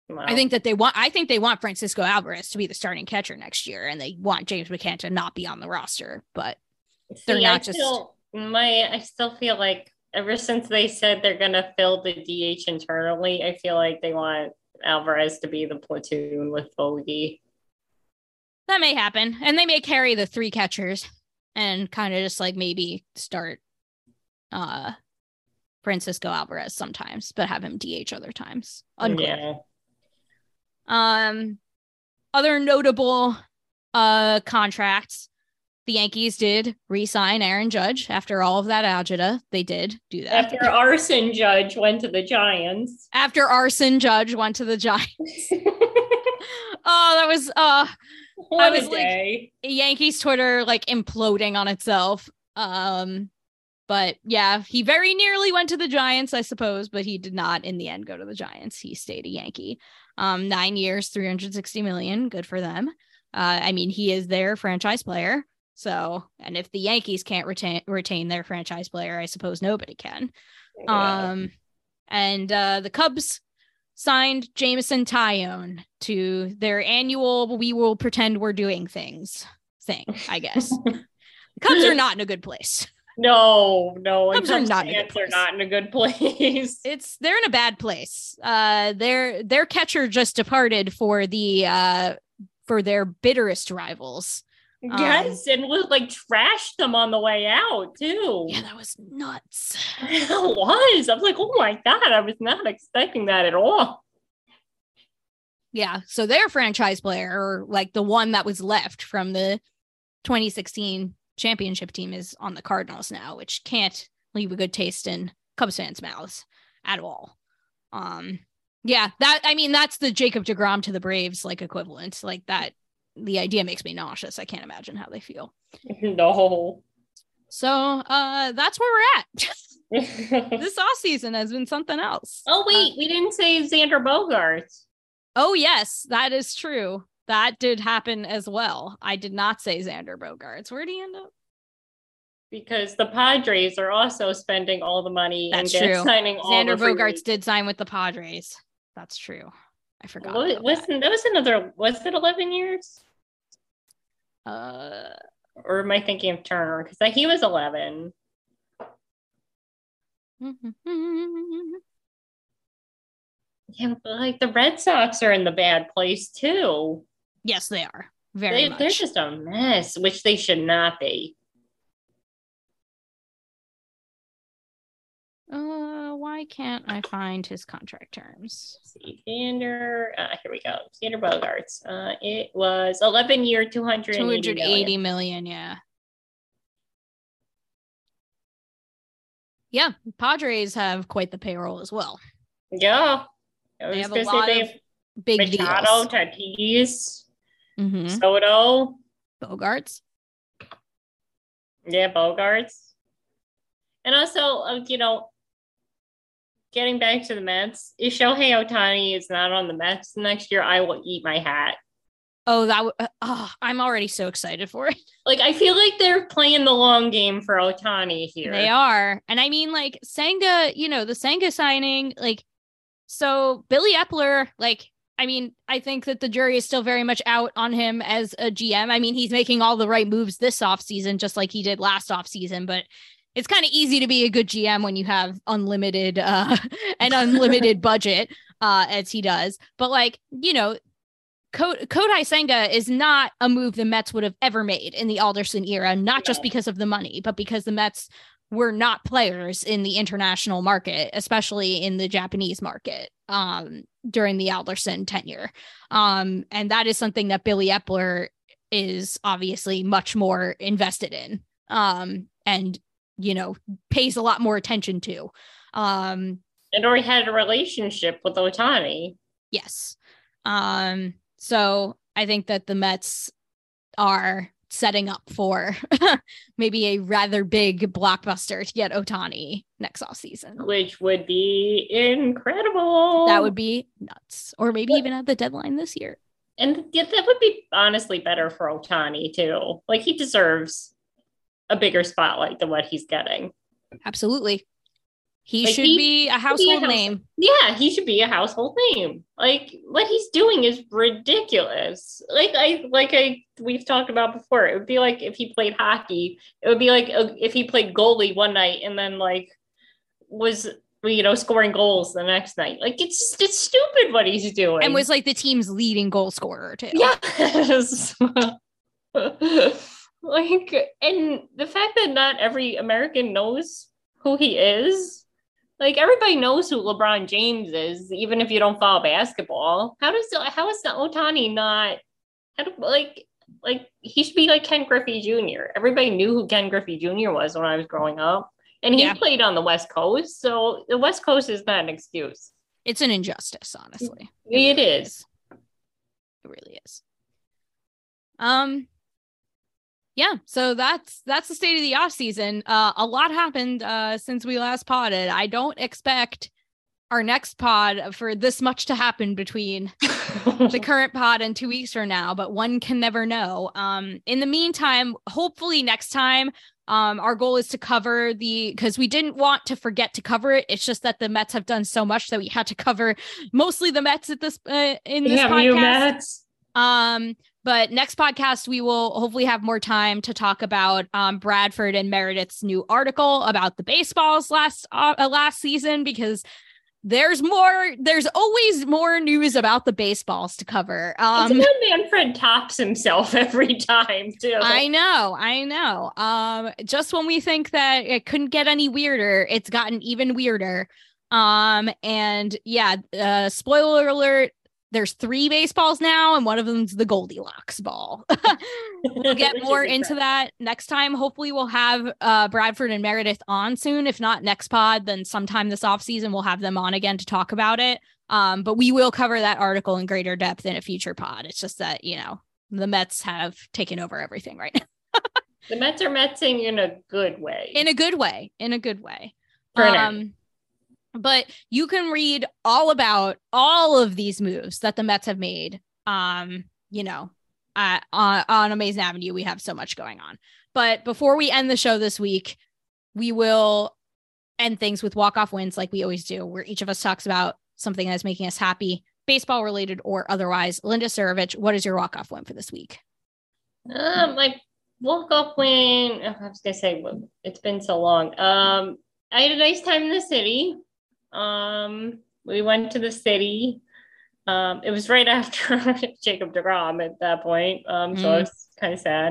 Wow. I think that they want, I think they want Francisco Alvarez to be the starting catcher next year, and they want James McCann to not be on the roster, but they're See, not I just. Still, my, I still feel like ever since they said they're going to fill the D H internally, I feel like they want Alvarez to be the platoon with Bogey. That may happen, and they may carry the three catchers and kind of just like maybe start uh, Francisco Alvarez sometimes, but have him D H other times. Unclear. Yeah. Um, other notable uh contracts. The Yankees did re-sign Aaron Judge after all of that agita. They did do that. After Arson Judge went to the Giants. After Arson Judge went to the Giants. Oh, that was uh what I was a like day. Yankees Twitter like imploding on itself. Um, but yeah, he very nearly went to the Giants, I suppose, but he did not in the end go to the Giants. He stayed a Yankee. Um, nine years, three hundred sixty million. Good for them. Uh, I mean, he is their franchise player. So, and if the Yankees can't retain retain their franchise player, I suppose nobody can. Yeah. Um, and uh, the Cubs signed Jameson Taillon to their annual "we will pretend we're doing things" thing, I guess. The Cubs are not in a good place. No, no, Cubs are not in a good fans are place. not in a good place. It's they're in a bad place. Uh, their their catcher just departed for the uh for their bitterest rivals. Yes, and was like trashed them on the way out too. Yeah, that was nuts. It was. I was like, oh my God, I was not expecting that at all. Yeah, so their franchise player, or like the one that was left from the twenty sixteen championship team, is on the Cardinals now, which can't leave a good taste in Cubs fans' mouths at all. Um, yeah, that I mean, that's the Jacob deGrom to the Braves like equivalent. Like that, the idea makes me nauseous. I can't imagine how they feel. No. So uh, that's where we're at. This offseason has been something else. Oh wait, we didn't say Xander Bogaerts. Oh, yes, that is true. That did happen as well. I did not say Xander Bogaerts. Where did he end up? Because the Padres are also spending all the money That's and true. signing all Xander the free Bogaerts agents. did sign with the Padres. That's true. I forgot. What, about wasn't that. that was another? Was it eleven years? Uh, Or am I thinking of Turner? Because he was eleven. Yeah, but like the Red Sox are in the bad place too. yes, they are. Very They, much. they're just a mess, which they should not be. Uh, why can't I find his contract terms? Let's see, Xander. Uh, here we go. Xander Bogaerts. Uh, it was eleven year, two hundred two eighty hundred eighty million. Yeah. Yeah. Padres have quite the payroll as well. Yeah. I They was have a gonna lot say of they big have Machado, deals. Tatis, Mm-hmm. Soto. Bogarts. Yeah, Bogarts. And also, uh, you know, getting back to the Mets, if Shohei Ohtani is not on the Mets next year, I will eat my hat. Oh, that w- uh, oh, I'm already so excited for it. Like, I feel like they're playing the long game for Ohtani here. They are. And I mean, like, Senga, you know, the Senga signing, like, so Billy Epler, like, I mean, I think that the jury is still very much out on him as a G M. I mean, he's making all the right moves this offseason, just like he did last offseason, but it's kind of easy to be a good G M when you have unlimited, uh, an unlimited budget, uh, as he does. But like, you know, Kodai Senga is not a move the Mets would have ever made in the Alderson era, not just because of the money, but because the Mets were not players in the international market, especially in the Japanese market, um, during the Alderson tenure. Um, and that is something that Billy Epler is obviously much more invested in, um, and, you know, pays a lot more attention to. Um, and already had a relationship with Ohtani. Yes. Um, so I think that the Mets are setting up for maybe a rather big blockbuster to get Ohtani next offseason. Which would be incredible. That would be nuts. Or maybe even at the deadline this year. And yeah, that would be honestly better for Ohtani too. Like, he deserves a bigger spotlight than what he's getting. Absolutely. He Like, should he be a should household be a house- name. Yeah, he should be a household name. Like, what he's doing is ridiculous. Like I like I we've talked about before. It would be like if he played hockey. It would be like uh, if he played goalie one night and then like was you know scoring goals the next night. Like, it's just, it's stupid what he's doing. And was like the team's leading goal scorer too. Yes. Like, and the fact that not every American knows who he is. Like, everybody knows who LeBron James is, even if you don't follow basketball. How does how is the Ohtani not? How do, like like he should be like Ken Griffey Junior Everybody knew who Ken Griffey Junior was when I was growing up, and he Yeah. played on the West Coast, so the West Coast is not an excuse. It's an injustice, honestly. It is. It really is. Um, yeah. So that's that's the state of the off season. Uh, a lot happened uh since we last podded. I don't expect our next pod for this much to happen between the current pod and two weeks from now, but one can never know. Um, in the meantime, hopefully next time, um, our goal is to cover the, because we didn't want to forget to cover it. It's just that the Mets have done so much that we had to cover mostly the Mets at this uh, in this Yeah, podcast. you Mets. Um, but next podcast, we will hopefully have more time to talk about um, Bradford and Meredith's new article about the baseballs last uh, last season, because there's more, there's always more news about the baseballs to cover. Um, It's when Manfred tops himself every time, too. I know, I know. Um, just when we think that it couldn't get any weirder, it's gotten even weirder. Um, and yeah, uh, spoiler alert, there's three baseballs now, and one of them's the Goldilocks ball. We'll get Which more is into incredible. that next time. Hopefully we'll have uh, Bradford and Meredith on soon. If not next pod, then sometime this off season, we'll have them on again to talk about it. Um, but we will cover that article in greater depth in a future pod. It's just that, you know, the Mets have taken over everything right now. The Mets are Metsing in a good way. In a good way, in a good way. For an Um, but you can read all about all of these moves that the Mets have made. Um, you know, uh, on, on Amazing Avenue, we have so much going on. But before we end the show this week, we will end things with walk-off wins like we always do, where each of us talks about something that's making us happy, baseball related or otherwise. Linda Surovich, what is your walk-off win for this week? Um, my walk-off win, oh, I was gonna say, well, it's been so long. Um, I had a nice time in the city. Um, we went to the city. Um, it was right after Jacob deGrom at that point. Um, so I Mm. was kind of sad.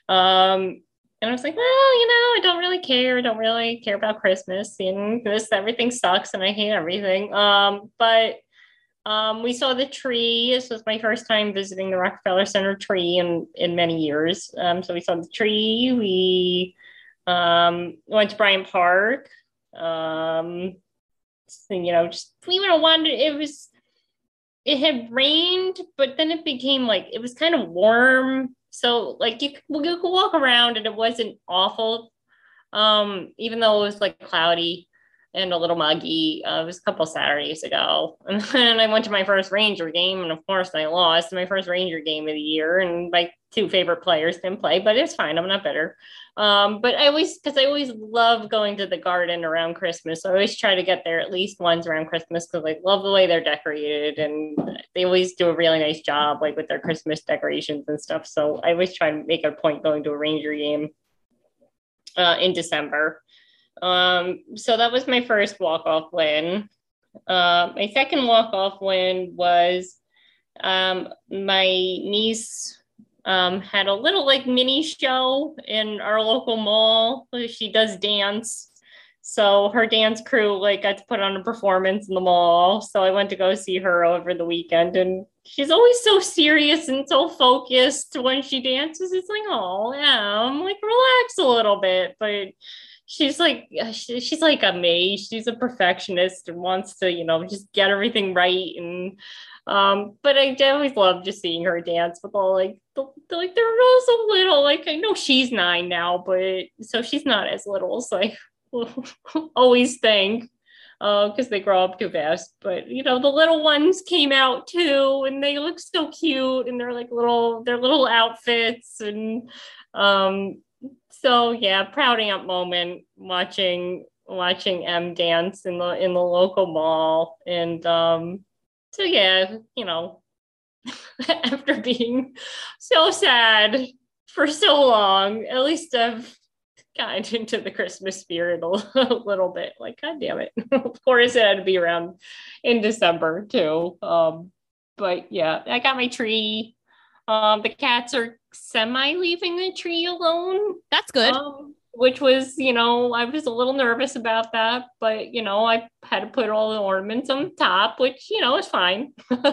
Um, and I was like, well, you know, I don't really care. I don't really care about Christmas, and this, everything sucks and I hate everything. Um, but um, we saw the tree. This was my first time visiting the Rockefeller Center tree in, in many years. Um, so we saw the tree. We um, went to Bryant Park. Um, you know, just we went and wandered. It was, it had rained, but then it became like, it was kind of warm. So like you, could- you could walk around and it wasn't awful. Um, even though it was like cloudy and a little muggy. Uh, it was a couple Saturdays ago. And then I went to my first Ranger game, and of course I lost my first Ranger game of the year, and my two favorite players didn't play, but it's fine. I'm not bitter. Um, but I always, because I always love going to the garden around Christmas. So I always try to get there at least once around Christmas, because I love the way they're decorated, and they always do a really nice job, like with their Christmas decorations and stuff. So I always try to make a point going to a Ranger game uh, in December. Um, so that was my first walk-off win. Uh, my second walk-off win was um, my niece um, had a little like mini show in our local mall. She does dance. So her dance crew like got to put on a performance in the mall. So I went to go see her over the weekend, and she's always so serious and so focused when she dances. It's like, oh yeah, I'm like, relax a little bit. But she's like, she's like a me. She's a perfectionist and wants to, you know, just get everything right. And, um, but I always love just seeing her dance with all like, the, the, like they're all so little. Like I know she's nine now, but so she's not as little. So I always think, uh, because they grow up too fast. But you know, the little ones came out too, and they look so cute, and they're like little, their little outfits, and um. So yeah, proud aunt moment watching watching M dance in the in the local mall. And um, so yeah, you know, after being so sad for so long, at least I've gotten into the Christmas spirit a, a little bit. Like, God damn it. Of course it had to be around in December too. Um, but yeah, I got my tree. Um, the cats are semi leaving the tree alone. That's good. Um, which was, you know, I was a little nervous about that, but, you know, I had to put all the ornaments on top, which, you know, is fine.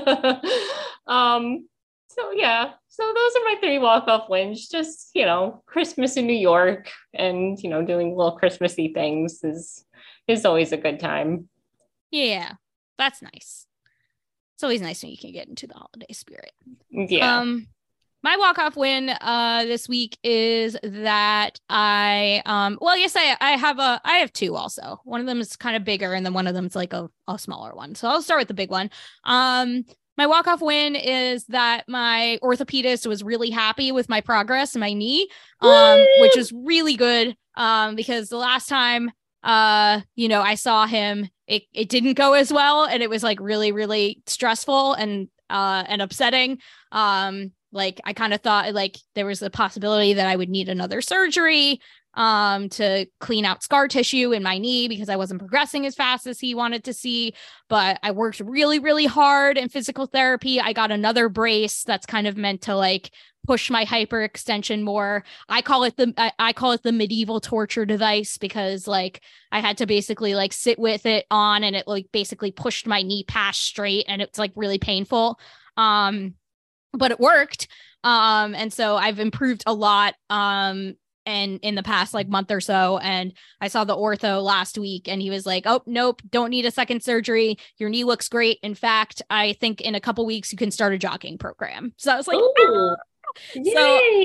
um, so, yeah, so those are my three walk-off wins. Just, you know, Christmas in New York and, you know, doing little Christmassy things is is always a good time. Yeah, that's nice. It's always nice when you can get into the holiday spirit. Yeah. Um, my walk-off win uh this week is that I um well yes I I have a I have two also. One of them is kind of bigger and then one of them is like a, a smaller one. So I'll start with the big one. Um my walk-off win is that my orthopedist was really happy with my progress in my knee, um Woo! Which is really good um because the last time uh you know I saw him it it didn't go as well and it was like really really stressful and uh and upsetting. Um Like I kind of thought like there was a possibility that I would need another surgery um, to clean out scar tissue in my knee because I wasn't progressing as fast as he wanted to see. But I worked really, really hard in physical therapy. I got another brace that's kind of meant to like push my hyperextension more. I call it the I, I call it the medieval torture device because like I had to basically like sit with it on and it like basically pushed my knee past straight and it's like really painful. Um, but it worked. Um, and so I've improved a lot. Um, and in the past like month or so, and I saw the ortho last week and he was like, oh, nope, don't need a second surgery. Your knee looks great. In fact, I think in a couple weeks you can start a jogging program. So I was like, ah! So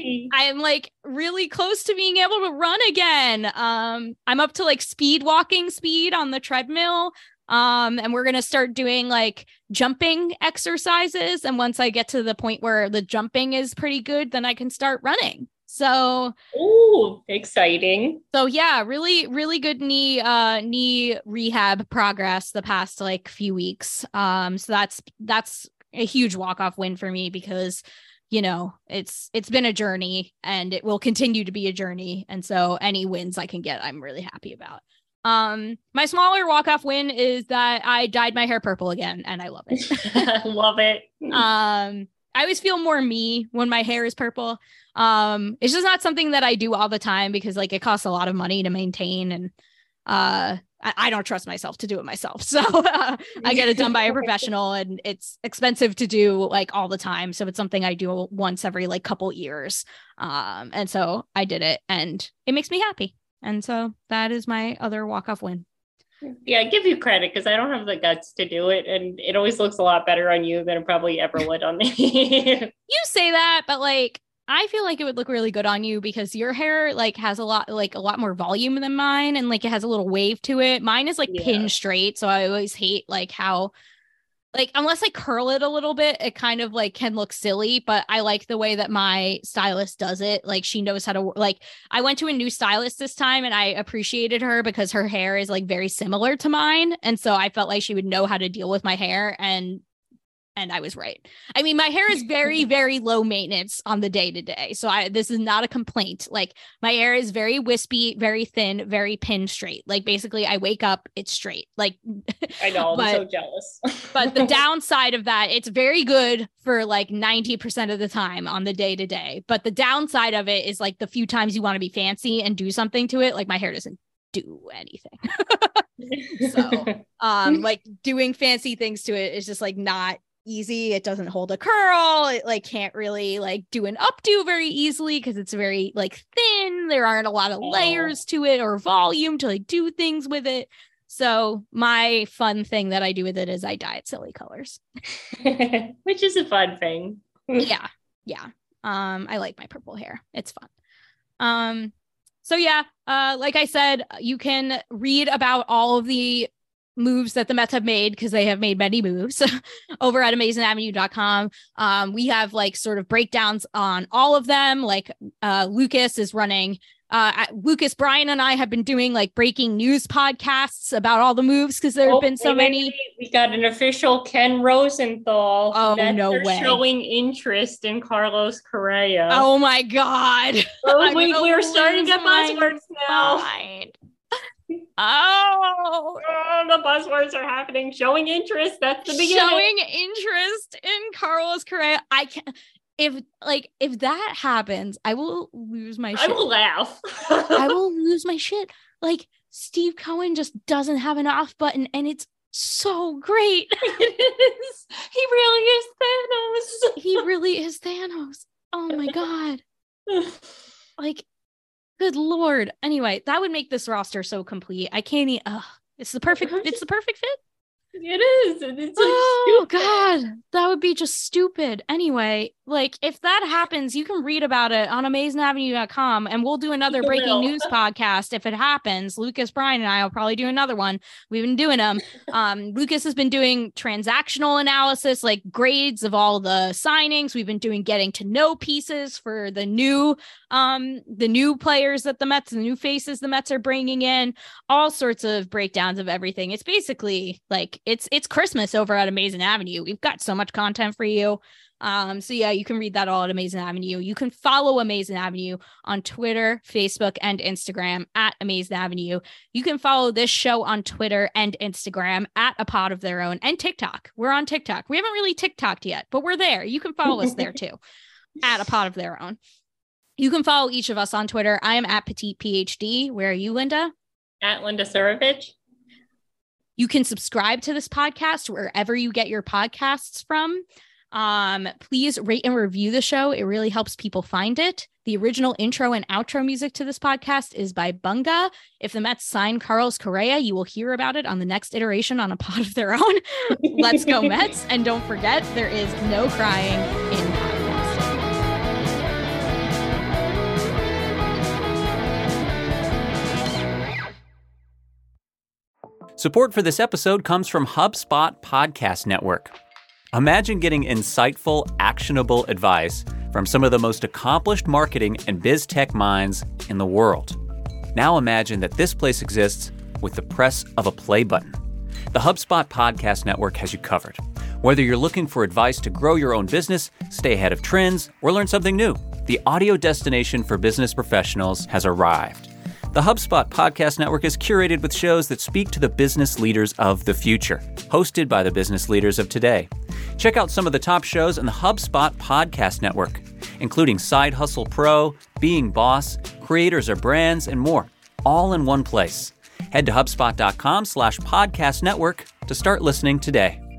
I am like really close to being able to run again. Um, I'm up to like speed walking speed on the treadmill. Um, and we're going to start doing like jumping exercises. And once I get to the point where the jumping is pretty good, then I can start running. So, ooh, exciting. So yeah, really, really good knee, uh, knee rehab progress the past like few weeks. Um, so that's, that's a huge walk-off win for me because, you know, it's, it's been a journey and it will continue to be a journey. And so any wins I can get, I'm really happy about. Um, my smaller walk-off win is that I dyed my hair purple again, and I love it. Love it. Um, I always feel more me when my hair is purple. Um, it's just not something that I do all the time because like it costs a lot of money to maintain, and uh, I, I don't trust myself to do it myself. So uh, I get it done by a professional, and it's expensive to do like all the time. So it's something I do once every like couple years. Um, and so I did it, and it makes me happy. And so that is my other walk-off win. Yeah, I give you credit because I don't have the guts to do it. And it always looks a lot better on you than it probably ever would on me. You say that, but like, I feel like it would look really good on you because your hair like has a lot, like a lot more volume than mine. And like, it has a little wave to it. Mine is like yeah. pin straight. So I always hate like how, like, unless I curl it a little bit, it kind of like can look silly, but I like the way that my stylist does it. Like she knows how to, like, I went to a new stylist this time and I appreciated her because her hair is like very similar to mine. And so I felt like she would know how to deal with my hair, and And I was right. I mean, my hair is very, very low maintenance on the day to day. So I, this is not a complaint. Like my hair is very wispy, very thin, very pin straight. Like basically I wake up, it's straight. Like I know, but, I'm so jealous. But the downside of that, it's very good for like ninety percent of the time on the day to day. But the downside of it is like the few times you want to be fancy and do something to it, like my hair doesn't do anything. So um, like doing fancy things to it is just like not easy. It doesn't hold a curl. It like can't really like do an updo very easily because it's very like thin. There aren't a lot of layers to it or volume to like do things with it. So my fun thing that I do with it is I dye it silly colors. Which is a fun thing. Yeah. Yeah. Um, I like my purple hair. It's fun. Um, so yeah, uh, like I said, you can read about all of the moves that the Mets have made because they have made many moves over at amazing avenue dot com. Um, we have like sort of breakdowns on all of them. Like uh, Lucas is running Uh, Lucas, Brian, and I have been doing like breaking news podcasts about all the moves because there have Oh, been so wait, wait, many. wait. We got an official Ken Rosenthal. Oh, that no they're way. showing interest in Carlos Correa. Oh my God. Oh, I'm we, gonna we're starting to get lose my buzzwords now. mind. Oh, Oh, the buzzwords are happening. Showing interest. That's the beginning. showing interest in Carlos Correa. I can't. If like if that happens, I will lose my I shit. will laugh. I will lose my shit. Like Steve Cohen just doesn't have an off button, and it's so great. It is. He really is Thanos. He really is Thanos. Oh my God. Like, good Lord. Anyway, that would make this roster so complete. I can't eat. Ugh. It's the perfect. It's the perfect fit. It is. and It's like Oh stupid. God, that would be just stupid. Anyway, like if that happens, you can read about it on amazing avenue dot com, and we'll do another We breaking will. news podcast if it happens. Lucas, Brian, and I will probably do another one. We've been doing them. Um, Lucas has been doing transactional analysis, like grades of all the signings. We've been doing getting to know pieces for the new, um, the new players that the Mets, the new faces the Mets are bringing in. All sorts of breakdowns of everything. It's basically like it's it's Christmas over at Amazing Avenue. We've got so much content for you. Um, so yeah, you can read that all at Amazing Avenue. You can follow Amazing Avenue on Twitter, Facebook, and Instagram at Amazing Avenue. You can follow this show on Twitter and Instagram at A Pod of Their Own, and TikTok. We're on TikTok. We haven't really TikToked yet, but we're there. You can follow us there too, at A Pod of Their Own. You can follow each of us on Twitter. I am at Petite PhD. Where are you, Linda? At Linda Surovich. You can subscribe to this podcast wherever you get your podcasts from. Um, please rate and review the show. It really helps people find it. The original intro and outro music to this podcast is by Bunga. If the Mets sign Carlos Correa, you will hear about it on the next iteration on A Pod of Their Own. Let's go Mets. And don't forget, there is no crying in podcasting. Support for this episode comes from HubSpot Podcast Network. Imagine getting insightful, actionable advice from some of the most accomplished marketing and biz tech minds in the world. Now imagine that this place exists with the press of a play button. The HubSpot Podcast Network has you covered. Whether you're looking for advice to grow your own business, stay ahead of trends, or learn something new, the audio destination for business professionals has arrived. The HubSpot Podcast Network is curated with shows that speak to the business leaders of the future, hosted by the business leaders of today. Check out some of the top shows in the HubSpot Podcast Network, including Side Hustle Pro, Being Boss, Creators or Brands, and more, all in one place. Head to HubSpot.com slash podcast network to start listening today.